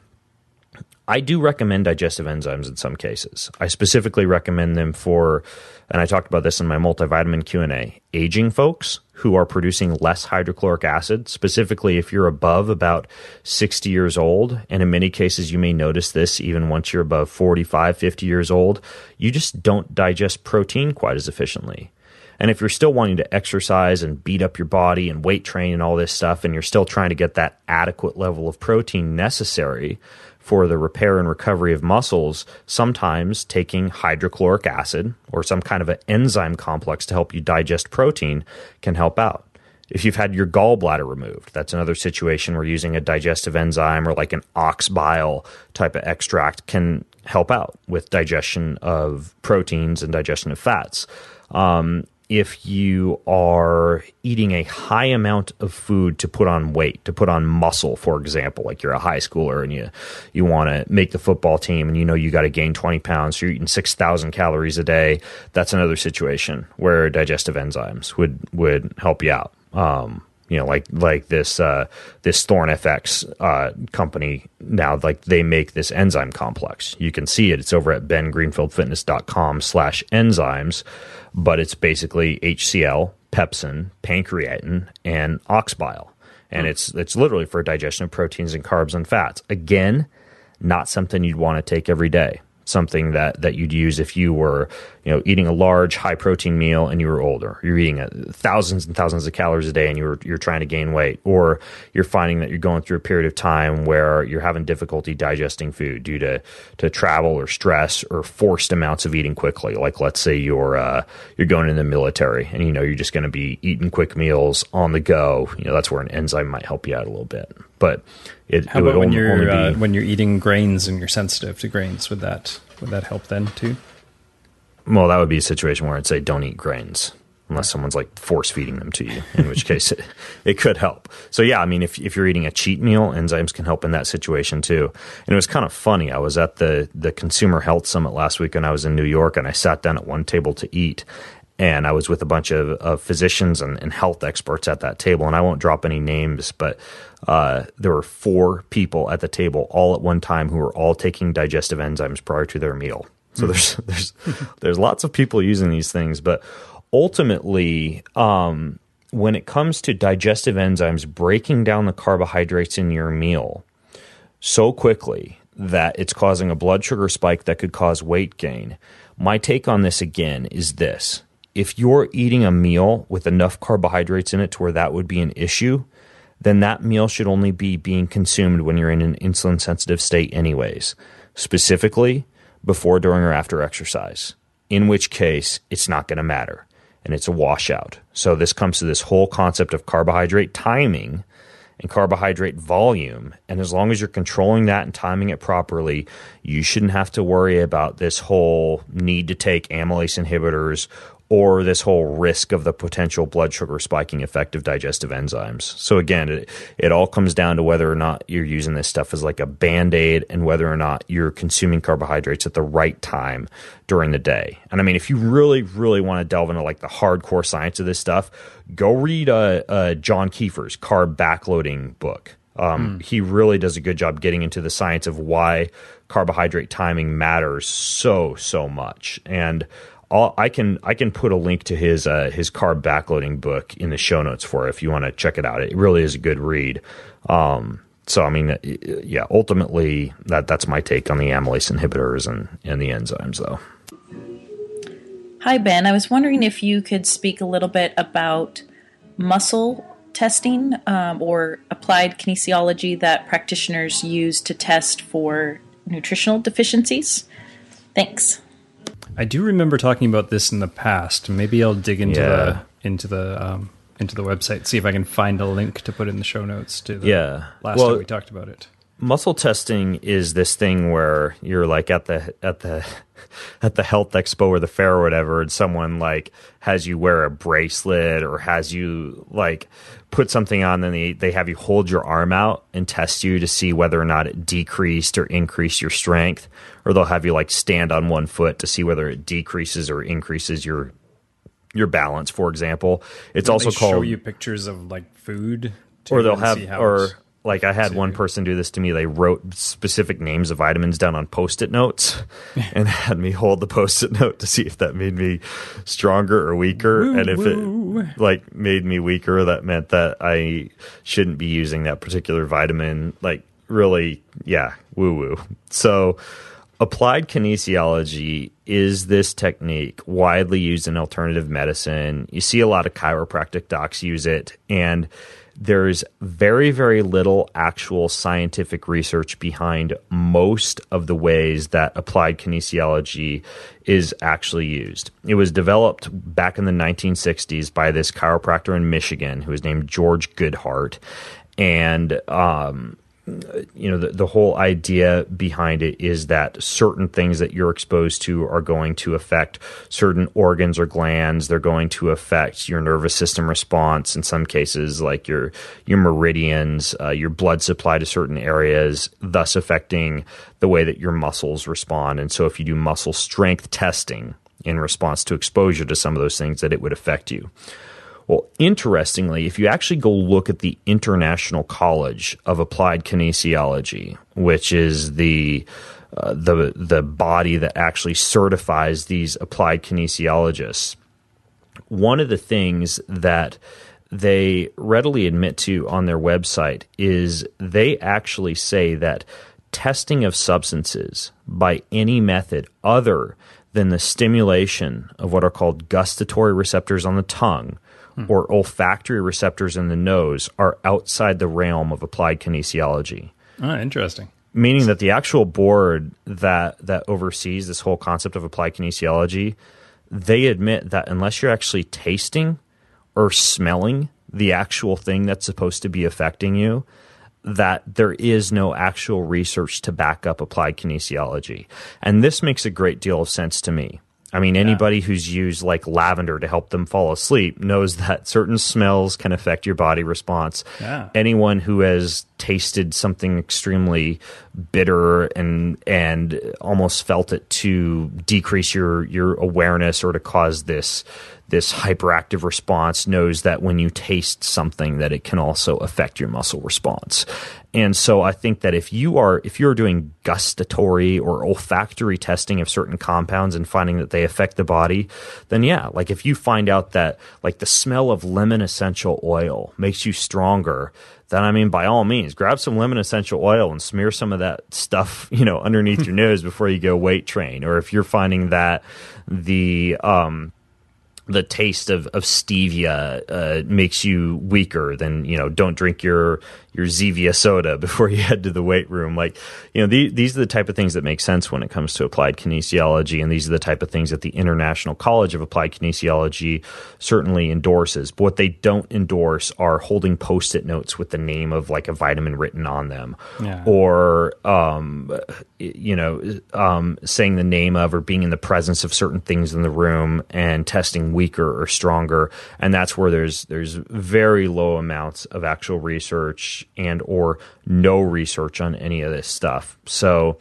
Speaker 1: I do recommend digestive enzymes in some cases. I specifically recommend them for, and I talked about this in my multivitamin Q and A, aging folks who are producing less hydrochloric acid, specifically if you're above about sixty years old, and in many cases you may notice this even once you're above forty-five, fifty years old, you just don't digest protein quite as efficiently. And if you're still wanting to exercise and beat up your body and weight train and all this stuff, and you're still trying to get that adequate level of protein necessary for the repair and recovery of muscles, sometimes taking hydrochloric acid or some kind of an enzyme complex to help you digest protein can help out. If you've had your gallbladder removed, that's another situation where using a digestive enzyme or like an ox bile type of extract can help out with digestion of proteins and digestion of fats. Um, if you are eating a high amount of food to put on weight, to put on muscle, for example, like you're a high schooler and you, you want to make the football team and you know you got to gain twenty pounds, so you're eating six thousand calories a day, that's another situation where digestive enzymes would, would help you out. Um, you know, like like this uh, this Thorne F X uh, company now, like they make this enzyme complex. You can see it. It's over at ben greenfield fitness dot com slash enzymes, but it's basically H C L, pepsin, pancreatin, and ox bile. And mm. it's it's literally for digestion of proteins and carbs and fats. Again, not something you'd want to take every day. Something that, that you'd use if you were, you know, eating a large high protein meal and you were older. You're eating a, thousands and thousands of calories a day and you're you're trying to gain weight, or you're finding that you're going through a period of time where you're having difficulty digesting food due to, to travel or stress or forced amounts of eating quickly. Like let's say you're uh, you're going in the military and you know you're just going to be eating quick meals on the go. You know, that's where an enzyme might help you out a little bit. But it,
Speaker 3: How
Speaker 1: it
Speaker 3: about
Speaker 1: would
Speaker 3: when
Speaker 1: only,
Speaker 3: you're
Speaker 1: only be,
Speaker 3: uh, when you're eating grains and you're sensitive to grains? Would that would that help then too?
Speaker 1: Well, that would be a situation where I'd say don't eat grains unless someone's like force feeding them to you, in which case it, it could help. So yeah, I mean, if if you're eating a cheat meal, enzymes can help in that situation too. And it was kind of funny. I was at the the Consumer Health Summit last week and I was in New York and I sat down at one table to eat. And I was with a bunch of, of physicians and, and health experts at that table. And I won't drop any names, but uh, there were four people at the table all at one time who were all taking digestive enzymes prior to their meal. So there's there's there's lots of people using these things. But ultimately, um, when it comes to digestive enzymes breaking down the carbohydrates in your meal so quickly that it's causing a blood sugar spike that could cause weight gain, my take on this again is this. If you're eating a meal with enough carbohydrates in it to where that would be an issue, then that meal should only be being consumed when you're in an insulin-sensitive state anyways, specifically before, during, or after exercise, in which case it's not going to matter, and it's a washout. So this comes to this whole concept of carbohydrate timing and carbohydrate volume, and as long as you're controlling that and timing it properly, you shouldn't have to worry about this whole need to take amylase inhibitors or this whole risk of the potential blood sugar spiking effect of digestive enzymes. So again, it, it all comes down to whether or not you're using this stuff as like a Band-Aid and whether or not you're consuming carbohydrates at the right time during the day. And I mean, if you really, really want to delve into like the hardcore science of this stuff, go read uh, uh, John Kiefer's Carb Backloading book. Um, mm. He really does a good job getting into the science of why carbohydrate timing matters so, so much. And I'll, I can I can put a link to his uh, his carb backloading book in the show notes for it if you want to check it out. It really is a good read. Um, so I mean, yeah, ultimately that that's my take on the amylase inhibitors and, and the enzymes, though.
Speaker 9: Hi, Ben. I was wondering if you could speak a little bit about muscle testing um, or applied kinesiology that practitioners use to test for nutritional deficiencies. Thanks.
Speaker 3: I do remember talking about this in the past. Maybe I'll dig into
Speaker 1: yeah.
Speaker 3: the into the um, into the website, see if I can find a link to put in the show notes to the
Speaker 1: yeah.
Speaker 3: last
Speaker 1: well,
Speaker 3: time we talked about it.
Speaker 1: Muscle testing is this thing where you're like at the at the at the health expo or the fair or whatever, and someone like has you wear a bracelet or has you like put something on, then they, they have you hold your arm out and test you to see whether or not it decreased or increased your strength, or they'll have you like stand on one foot to see whether it decreases or increases your your balance, for example. It's
Speaker 3: Will
Speaker 1: also
Speaker 3: they
Speaker 1: called
Speaker 3: show you pictures of like food, too,
Speaker 1: or they'll
Speaker 3: and
Speaker 1: have
Speaker 3: see how
Speaker 1: or.
Speaker 3: it's-
Speaker 1: Like I had one person do this to me. They wrote specific names of vitamins down on Post-it notes and had me hold the Post-it note to see if that made me stronger or weaker.
Speaker 3: Woo,
Speaker 1: and if
Speaker 3: woo.
Speaker 1: it like made me weaker, that meant that I shouldn't be using that particular vitamin. Like really, yeah, woo woo. So applied kinesiology is this technique widely used in alternative medicine. You see a lot of chiropractic docs use it, and there's very, very little actual scientific research behind most of the ways that applied kinesiology is actually used. It was developed back in the nineteen sixties by this chiropractor in Michigan who was named George Goodhart. And um, you know, the, the whole idea behind it is that certain things that you're exposed to are going to affect certain organs or glands. They're going to affect your nervous system response. In some cases, like your your meridians, uh, your blood supply to certain areas, thus affecting the way that your muscles respond. And so, if you do muscle strength testing in response to exposure to some of those things, that it would affect you. Well, interestingly, if you actually go look at the International College of Applied Kinesiology, which is the uh, the the body that actually certifies these applied kinesiologists, one of the things that they readily admit to on their website is they actually say that testing of substances by any method other than the stimulation of what are called gustatory receptors on the tongue or olfactory receptors in the nose are outside the realm of applied kinesiology.
Speaker 3: Oh, interesting.
Speaker 1: Meaning that the actual board that that oversees this whole concept of applied kinesiology, they admit that unless you're actually tasting or smelling the actual thing that's supposed to be affecting you, that there is no actual research to back up applied kinesiology. And this makes a great deal of sense to me. I mean, anybody yeah. who's used like lavender to help them fall asleep knows that certain smells can affect your body response.
Speaker 3: Yeah.
Speaker 1: Anyone who has tasted something extremely bitter and and almost felt it to decrease your your awareness or to cause this this hyperactive response knows that when you taste something that it can also affect your muscle response. And so I think that if you are if you're doing gustatory or olfactory testing of certain compounds and finding that they affect the body, then yeah, like if you find out that like the smell of lemon essential oil makes you stronger, then I mean, by all means, grab some lemon essential oil and smear some of that stuff, you know, underneath your nose before you go weight train. Or if you're finding that the um the taste of, of stevia uh, makes you weaker, then, you know, don't drink your your Zevia soda before you head to the weight room. Like, you know, the, these are the type of things that make sense when it comes to applied kinesiology, and these are the type of things that the International College of Applied Kinesiology certainly endorses. But what they don't endorse are holding Post-it notes with the name of like a vitamin written on them,
Speaker 3: yeah.
Speaker 1: or um, you know, um, saying the name of or being in the presence of certain things in the room and testing weaker or stronger. And that's where there's there's very low amounts of actual research and or no research on any of this stuff. So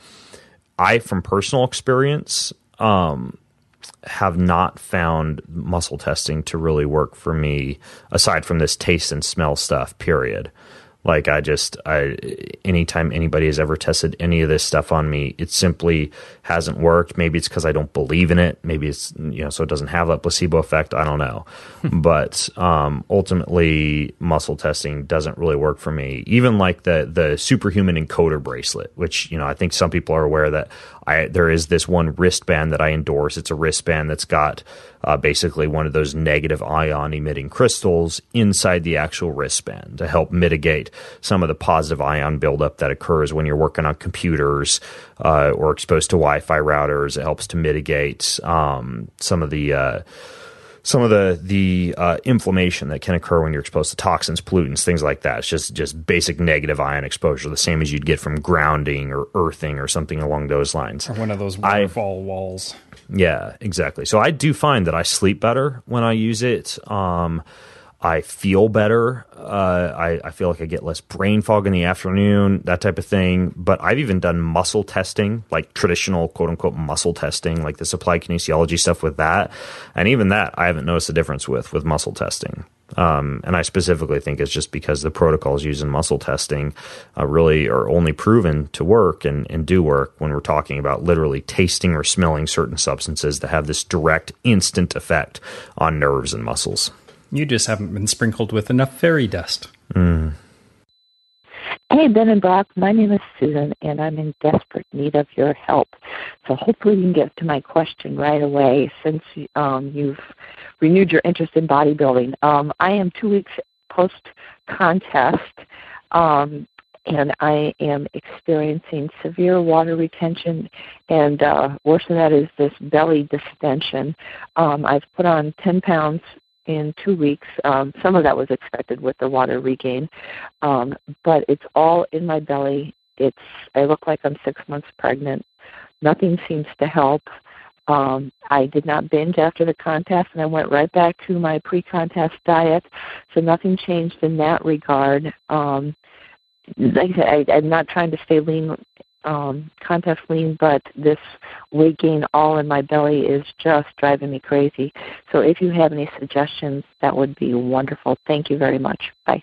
Speaker 1: I, from personal experience, um, have not found muscle testing to really work for me, aside from this taste and smell stuff, period. Like I just, I, anytime anybody has ever tested any of this stuff on me, it simply hasn't worked. Maybe it's because I don't believe in it. Maybe it's, you know, so it doesn't have that placebo effect. I don't know. But um, ultimately, muscle testing doesn't really work for me. Even like the the superhuman encoder bracelet, which, you know, I think some people are aware that I there is this one wristband that I endorse. It's a wristband that's got uh, basically one of those negative ion emitting crystals inside the actual wristband to help mitigate some of the positive ion buildup that occurs when you're working on computers uh, or exposed to Wi-Fi routers. It helps to mitigate um, some of the uh, some of the the uh, inflammation that can occur when you're exposed to toxins, pollutants, things like that. It's just just basic negative ion exposure, the same as you'd get from grounding or earthing or something along those lines.
Speaker 3: Or one of those waterfall I, walls.
Speaker 1: Yeah, exactly. So I do find that I sleep better when I use it. Um, I feel better. Uh, I, I feel like I get less brain fog in the afternoon, that type of thing. But I've even done muscle testing, like traditional quote unquote muscle testing, like this applied kinesiology stuff with that. And even that, I haven't noticed a difference with, with muscle testing. Um, and I specifically think it's just because the protocols used in muscle testing uh, really are only proven to work and, and do work when we're talking about literally tasting or smelling certain substances that have this direct, instant effect on nerves and muscles.
Speaker 3: You just haven't been sprinkled with enough fairy dust.
Speaker 1: Mm.
Speaker 10: Hey, Ben and Brock. My name is Susan, and I'm in desperate need of your help. So hopefully you can get to my question right away since um, you've renewed your interest in bodybuilding. Um, I am two weeks post-contest, um, and I am experiencing severe water retention, and uh, worse than that is this belly distension. Um, I've put on ten pounds in two weeks. Um, some of that was expected with the water regain, um, but it's all in my belly. It's I look like I'm six months pregnant. Nothing seems to help. Um, I did not binge after the contest, and I went right back to my pre-contest diet, so nothing changed in that regard. Um, like I said, I, I'm not trying to stay lean, um, contest lean, but this weight gain all in my belly is just driving me crazy. So if you have any suggestions, that would be wonderful. Thank you very much. Bye.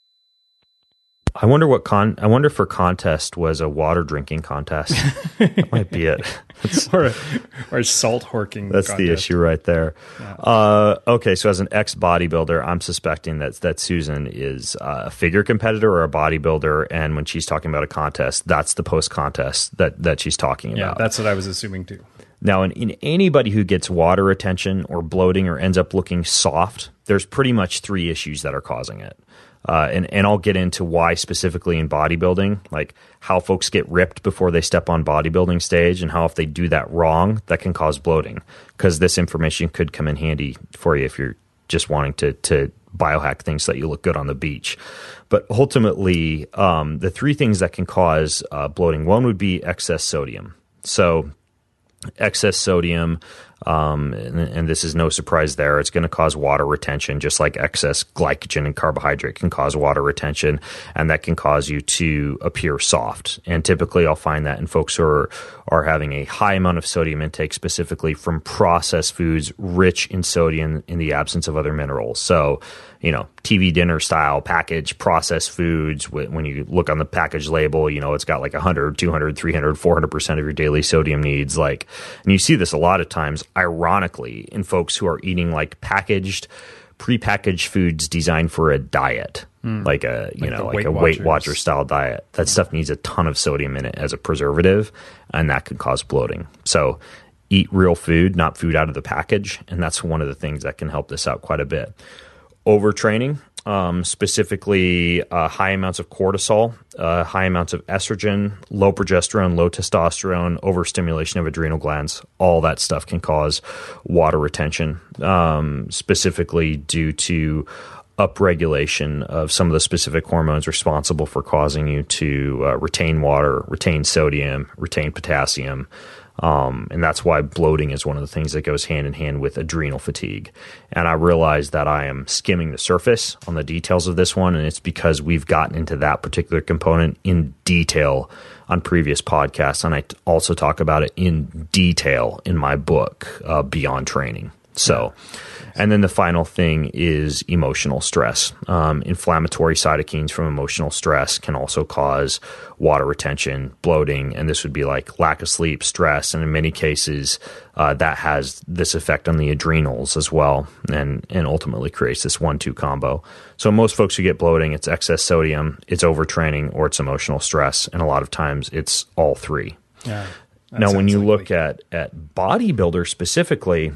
Speaker 1: I wonder what con. I wonder if her contest was a water drinking contest. That might be it.
Speaker 3: or a, or a salt horking.
Speaker 1: That's
Speaker 3: contest.
Speaker 1: The issue right there. Yeah. Uh, okay, so as an ex bodybuilder, I'm suspecting that that Susan is a figure competitor or a bodybuilder, and when she's talking about a contest, that's the post contest that that she's talking
Speaker 3: yeah,
Speaker 1: about.
Speaker 3: Yeah, that's what I was assuming too.
Speaker 1: Now, in, in anybody who gets water retention or bloating or ends up looking soft, there's pretty much three issues that are causing it. Uh, and, and I'll get into why specifically in bodybuilding, like how folks get ripped before they step on bodybuilding stage and how if they do that wrong, that can cause bloating, because this information could come in handy for you if you're just wanting to, to biohack things so that you look good on the beach. But ultimately, um, the three things that can cause uh, bloating, one would be excess sodium. So excess sodium, um, and, and this is no surprise there, it's going to cause water retention, just like excess glycogen and carbohydrate can cause water retention, and that can cause you to appear soft. And typically I'll find that in folks who are, are having a high amount of sodium intake, specifically from processed foods rich in sodium in the absence of other minerals. So, you know, T V dinner style packaged processed foods, when you look on the package label, you know, it's got like one hundred, two hundred, three hundred, four hundred percent of your daily sodium needs. Like, and you see this a lot of times, ironically, in folks who are eating like packaged, prepackaged foods designed for a diet, mm. like a, you like know, like Weight a Weight Watcher style diet. That mm. stuff needs a ton of sodium in it as a preservative, and that could cause bloating. So eat real food, not food out of the package. And that's one of the things that can help this out quite a bit. Overtraining, um, specifically uh, high amounts of cortisol, uh, high amounts of estrogen, low progesterone, low testosterone, overstimulation of adrenal glands, all that stuff can cause water retention, um, specifically due to upregulation of some of the specific hormones responsible for causing you to uh, retain water, retain sodium, retain potassium. Um, and that's why bloating is one of the things that goes hand in hand with adrenal fatigue. And I realize that I am skimming the surface on the details of this one, and it's because we've gotten into that particular component in detail on previous podcasts, and I also talk about it in detail in my book, uh, Beyond Training. So, and then the final thing is emotional stress. Um, inflammatory cytokines from emotional stress can also cause water retention, bloating, and this would be like lack of sleep, stress, and in many cases, uh, that has this effect on the adrenals as well, and and ultimately creates this one two combo. So most folks who get bloating, it's excess sodium, it's overtraining, or it's emotional stress, and a lot of times it's all three.
Speaker 3: Yeah.
Speaker 1: Now, when you likely. look at at bodybuilders specifically,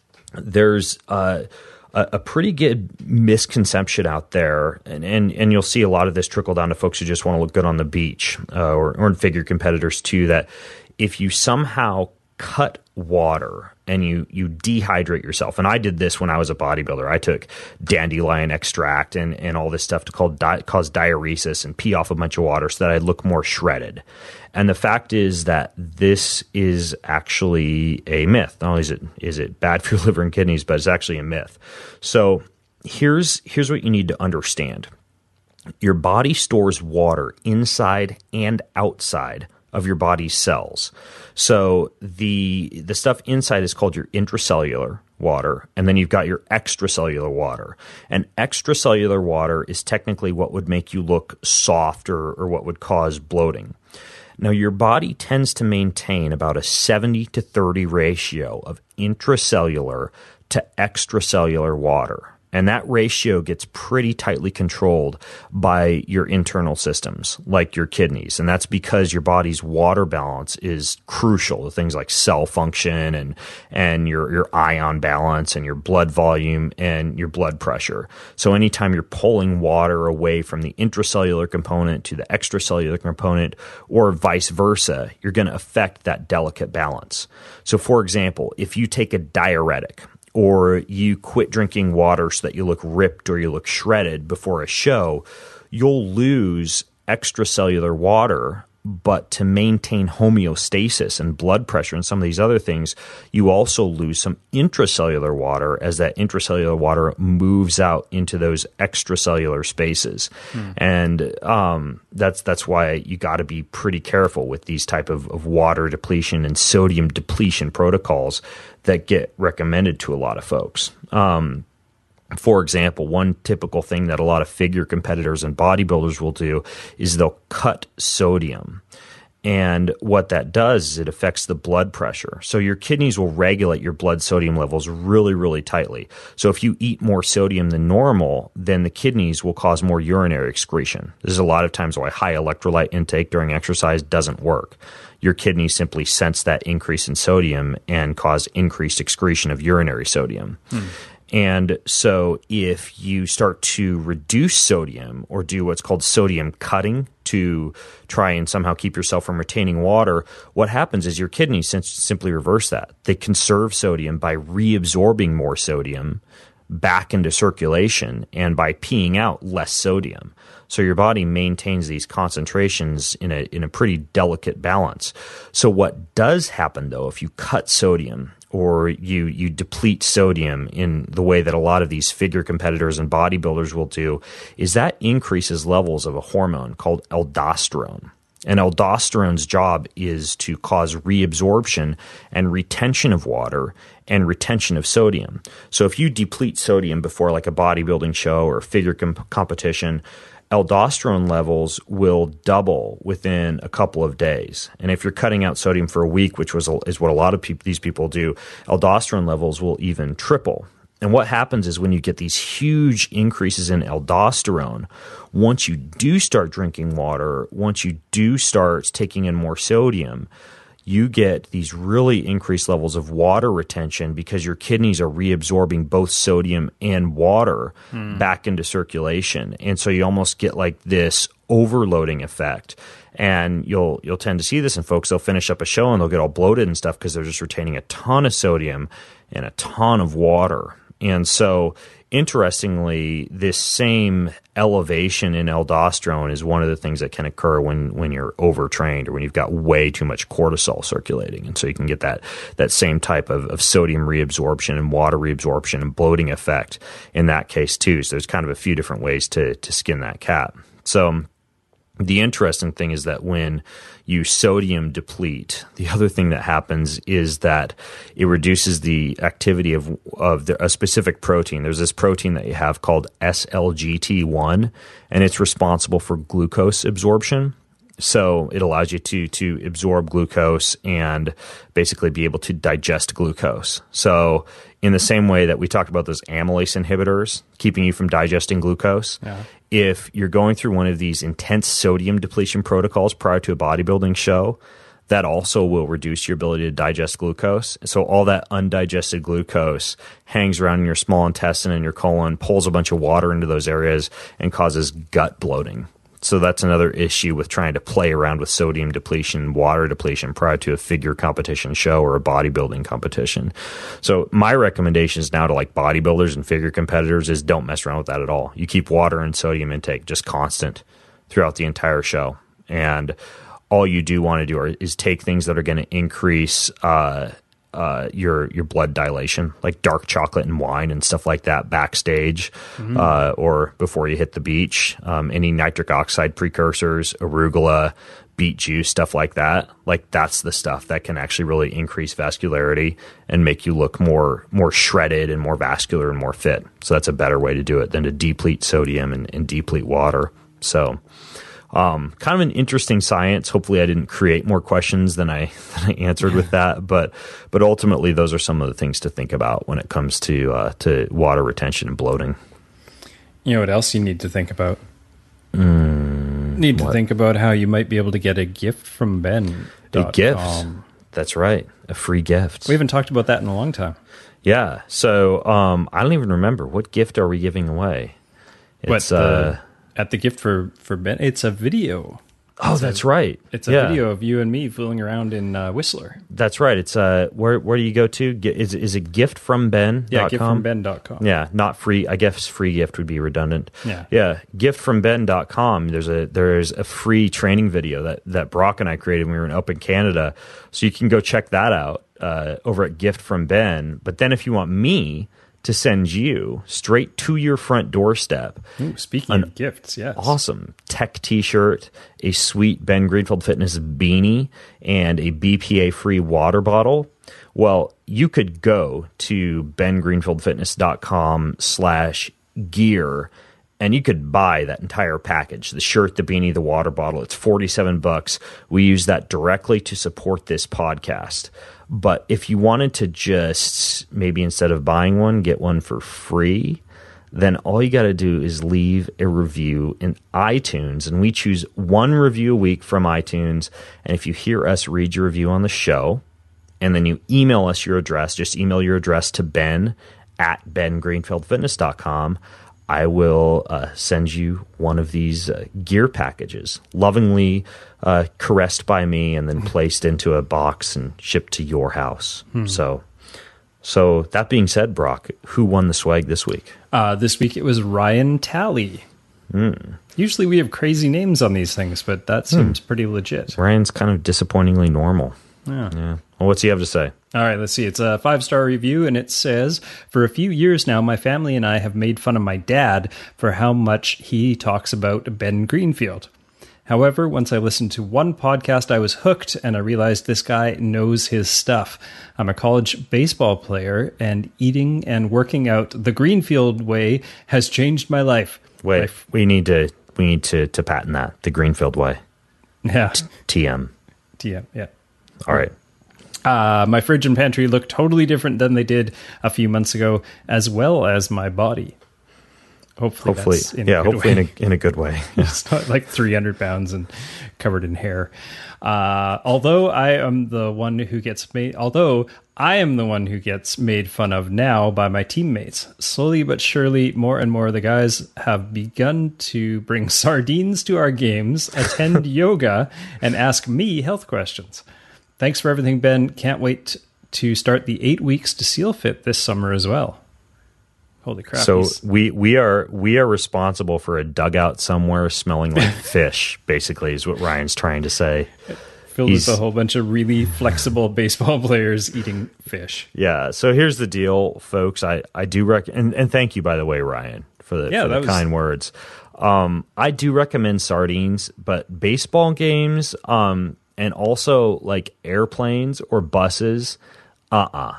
Speaker 1: there's uh, a, a pretty good misconception out there, and, and and you'll see a lot of this trickle down to folks who just want to look good on the beach, uh, or, or in figure competitors too, that if you somehow cut water and you you dehydrate yourself, and I did this when I was a bodybuilder. I took dandelion extract and, and all this stuff to call di- cause diuresis and pee off a bunch of water so that I'd look more shredded. And the fact is that this is actually a myth. Not only is it is it bad for your liver and kidneys, but it's actually a myth. So here's here's what you need to understand. Your body stores water inside and outside of your body's cells. So the the stuff inside is called your intracellular water, and then you've got your extracellular water. And extracellular water is technically what would make you look soft or, or what would cause bloating. Now, your body tends to maintain about a seventy to thirty ratio of intracellular to extracellular water. And that ratio gets pretty tightly controlled by your internal systems, like your kidneys. And that's because your body's water balance is crucial to things like cell function and and your, your ion balance and your blood volume and your blood pressure. So anytime you're pulling water away from the intracellular component to the extracellular component, or vice versa, you're going to affect that delicate balance. So for example, if you take a diuretic, or you quit drinking water so that you look ripped or you look shredded before a show, you'll lose extracellular water. But to maintain homeostasis and blood pressure and some of these other things, you also lose some intracellular water as that intracellular water moves out into those extracellular spaces. Mm. And um, that's that's why you got to be pretty careful with these type of, of water depletion and sodium depletion protocols that get recommended to a lot of folks. Um, For example, one typical thing that a lot of figure competitors and bodybuilders will do is they'll cut sodium. And what that does is it affects the blood pressure. So your kidneys will regulate your blood sodium levels really, really tightly. So if you eat more sodium than normal, then the kidneys will cause more urinary excretion. This is a lot of times why high electrolyte intake during exercise doesn't work. Your kidneys simply sense that increase in sodium and cause increased excretion of urinary sodium. Hmm. And so if you start to reduce sodium or do what's called sodium cutting to try and somehow keep yourself from retaining water, what happens is your kidneys simply reverse that. They conserve sodium by reabsorbing more sodium back into circulation and by peeing out less sodium. So your body maintains these concentrations in a in a pretty delicate balance. So what does happen, though, if you cut sodium or you you deplete sodium in the way that a lot of these figure competitors and bodybuilders will do, is that increases levels of a hormone called aldosterone. And aldosterone's job is to cause reabsorption and retention of water and retention of sodium. So if you deplete sodium before like a bodybuilding show or a figure comp- competition, aldosterone levels will double within a couple of days. And if you're cutting out sodium for a week, which was is what a lot of people, these people do, aldosterone levels will even triple. And what happens is when you get these huge increases in aldosterone, once you do start drinking water, once you do start taking in more sodium, you get these really increased levels of water retention because your kidneys are reabsorbing both sodium and water hmm. back into circulation. And so you almost get like this overloading effect. And you'll you'll tend to see this in folks. They'll finish up a show and they'll get all bloated and stuff because they're just retaining a ton of sodium and a ton of water. And so, interestingly, this same elevation in aldosterone is one of the things that can occur when, when you're overtrained or when you've got way too much cortisol circulating. And so you can get that that same type of, of sodium reabsorption and water reabsorption and bloating effect in that case too. So there's kind of a few different ways to to skin that cat. So the interesting thing is that when you sodium deplete, the other thing that happens is that it reduces the activity of of the, a specific protein. There's this protein that you have called S L G T one, and it's responsible for glucose absorption. So it allows you to to absorb glucose and basically be able to digest glucose. So in the same way that we talked about those amylase inhibitors keeping you from digesting glucose, yeah. if you're going through one of these intense sodium depletion protocols prior to a bodybuilding show, that also will reduce your ability to digest glucose. So all that undigested glucose hangs around in your small intestine and your colon, pulls a bunch of water into those areas, and causes gut bloating. So that's another issue with trying to play around with sodium depletion, water depletion prior to a figure competition show or a bodybuilding competition. So my recommendations now to like bodybuilders and figure competitors is don't mess around with that at all. You keep water and sodium intake just constant throughout the entire show. And all you do want to do are, is take things that are going to increase uh, uh, your your blood dilation, like dark chocolate and wine and stuff like that backstage mm-hmm. uh, or before you hit the beach. Um, any nitric oxide precursors, arugula, beet juice, stuff like that. Like that's the stuff that can actually really increase vascularity and make you look more more shredded and more vascular and more fit. So that's a better way to do it than to deplete sodium and, and deplete water. So Um, kind of an interesting science. Hopefully I didn't create more questions than I, than I answered with that, but, but ultimately those are some of the things to think about when it comes to, uh, to water retention and bloating.
Speaker 3: You know what else you need to think about?
Speaker 1: Mm,
Speaker 3: need to
Speaker 1: what?
Speaker 3: think about how you might be able to get a gift from Ben.
Speaker 1: A gift. That's right. A free gift.
Speaker 3: We haven't talked about that in a long time.
Speaker 1: Yeah. So, um, I don't even remember what gift are we giving away.
Speaker 3: But,
Speaker 1: It's,
Speaker 3: uh,
Speaker 1: uh,
Speaker 3: at the gift for, for Ben, it's a video.
Speaker 1: Oh,
Speaker 3: it's
Speaker 1: that's
Speaker 3: a,
Speaker 1: right.
Speaker 3: It's a
Speaker 1: yeah.
Speaker 3: video of you and me fooling around in uh, Whistler.
Speaker 1: That's right. It's uh, where where do you go to? Is is it gift from ben dot com?
Speaker 3: Yeah, gift from ben dot com.
Speaker 1: Yeah, not free. I guess free gift would be redundant.
Speaker 3: Yeah,
Speaker 1: yeah. gift from ben dot com. There's a there's a free training video that that Brock and I created when we were in, up in Canada, so you can go check that out uh, over at Gift from Ben. But then if you want me to send you straight to your front doorstep.
Speaker 3: Ooh, speaking of gifts, yes.
Speaker 1: Awesome tech t-shirt, a sweet Ben Greenfield Fitness beanie, and a B P A-free water bottle. Well, you could go to ben greenfield fitness dot com slash gear, and you could buy that entire package, the shirt, the beanie, the water bottle. It's forty-seven bucks. We use that directly to support this podcast. But if you wanted to just maybe instead of buying one, get one for free, then all you got to do is leave a review in iTunes. And we choose one review a week from iTunes. And if you hear us read your review on the show, and then you email us your address, just email your address to Ben at ben greenfield fitness dot com. I will uh, send you one of these uh, gear packages, lovingly uh, caressed by me and then placed into a box and shipped to your house. Hmm. So, so that being said, Brock, who won the swag this week?
Speaker 3: Uh, this week it was Ryan Talley.
Speaker 1: Hmm.
Speaker 3: Usually we have crazy names on these things, but that seems hmm. pretty legit.
Speaker 1: Ryan's kind of disappointingly normal.
Speaker 3: Yeah.
Speaker 1: yeah. Well, what's he have to say?
Speaker 3: All right, let's see. It's a five-star review, and it says, for a few years now, my family and I have made fun of my dad for how much he talks about Ben Greenfield. However, once I listened to one podcast, I was hooked, and I realized this guy knows his stuff. I'm a college baseball player, and eating and working out the Greenfield way has changed my life.
Speaker 1: Wait,
Speaker 3: Life.
Speaker 1: we need to we need to, to patent that, the Greenfield way.
Speaker 3: Yeah.
Speaker 1: T M.
Speaker 3: T M, yeah.
Speaker 1: All right.
Speaker 3: Uh, my fridge and pantry look totally different than they did a few months ago, as well as my body. Hopefully,
Speaker 1: hopefully
Speaker 3: that's in
Speaker 1: yeah,
Speaker 3: a good
Speaker 1: hopefully
Speaker 3: way.
Speaker 1: in a, in a good way.
Speaker 3: It's not like three hundred pounds and covered in hair. Uh, although I am the one who gets made, although I am the one who gets made fun of now by my teammates. Slowly but surely, more and more of the guys have begun to bring sardines to our games, attend yoga, and ask me health questions. Thanks for everything, Ben. Can't wait to start the eight weeks to Seal Fit this summer as well. Holy crap.
Speaker 1: So
Speaker 3: he's...
Speaker 1: we we are we are responsible for a dugout somewhere smelling like fish, basically, is what Ryan's trying to say.
Speaker 3: Filled
Speaker 1: He's,
Speaker 3: with a whole bunch of really flexible baseball players eating fish.
Speaker 1: Yeah. So here's the deal, folks. I, I do recommend, and, and thank you, by the way, Ryan, for the,
Speaker 3: yeah,
Speaker 1: for the
Speaker 3: was...
Speaker 1: kind words. Um, I do recommend sardines, but baseball games, um, and also like airplanes or buses, uh-uh.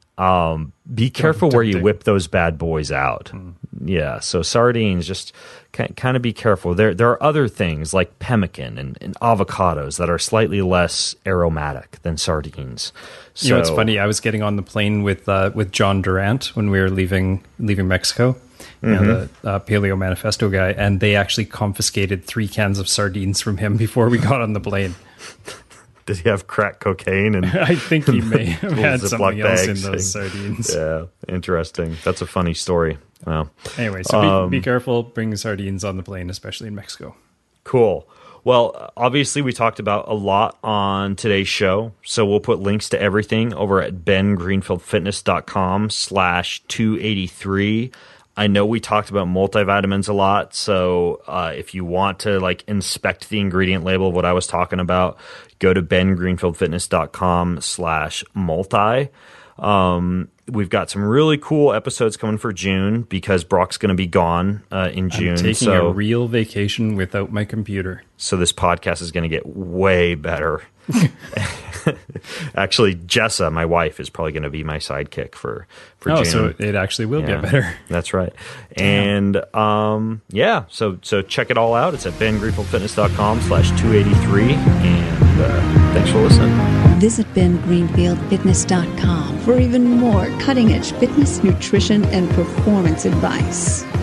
Speaker 1: Um, be careful
Speaker 3: don't,
Speaker 1: where
Speaker 3: don't
Speaker 1: you
Speaker 3: dig.
Speaker 1: whip those bad boys out. Mm. Yeah, so sardines, just kind of be careful. There there are other things like pemmican and, and avocados that are slightly less aromatic than sardines. So,
Speaker 3: you know, it's funny. I was getting on the plane with uh, with John Durant when we were leaving leaving Mexico, you mm-hmm. know, the uh, Paleo Manifesto guy, and they actually confiscated three cans of sardines from him before we got on the plane.
Speaker 1: Did he have crack cocaine? And
Speaker 3: I think he may have had something else in those
Speaker 1: saying,
Speaker 3: sardines.
Speaker 1: Yeah, interesting. That's a funny story. Well,
Speaker 3: anyway, so
Speaker 1: um,
Speaker 3: be, be careful bringing sardines on the plane, especially in Mexico.
Speaker 1: Cool. Well, obviously, we talked about a lot on today's show, so we'll put links to everything over at ben greenfield fitness dot com slash two eighty-three. I know we talked about multivitamins a lot, so uh, if you want to like inspect the ingredient label of what I was talking about, go to ben greenfield fitness dot com slash multi. Um, we've got some really cool episodes coming for June because Brock's going to be gone uh, in June.
Speaker 3: I'm taking
Speaker 1: so,
Speaker 3: a real vacation without my computer.
Speaker 1: So this podcast is going to get way better. Actually, Jessa, my wife, is probably going to be my sidekick for, for
Speaker 3: oh,
Speaker 1: June.
Speaker 3: so it actually will
Speaker 1: yeah,
Speaker 3: get better.
Speaker 1: That's right.
Speaker 3: Damn.
Speaker 1: And um, yeah, so so check it all out. It's at ben greenfield fitness dot com slash two eighty-three. And uh, thanks for listening.
Speaker 2: Visit ben greenfield fitness dot com for even more cutting-edge fitness, nutrition, and performance advice.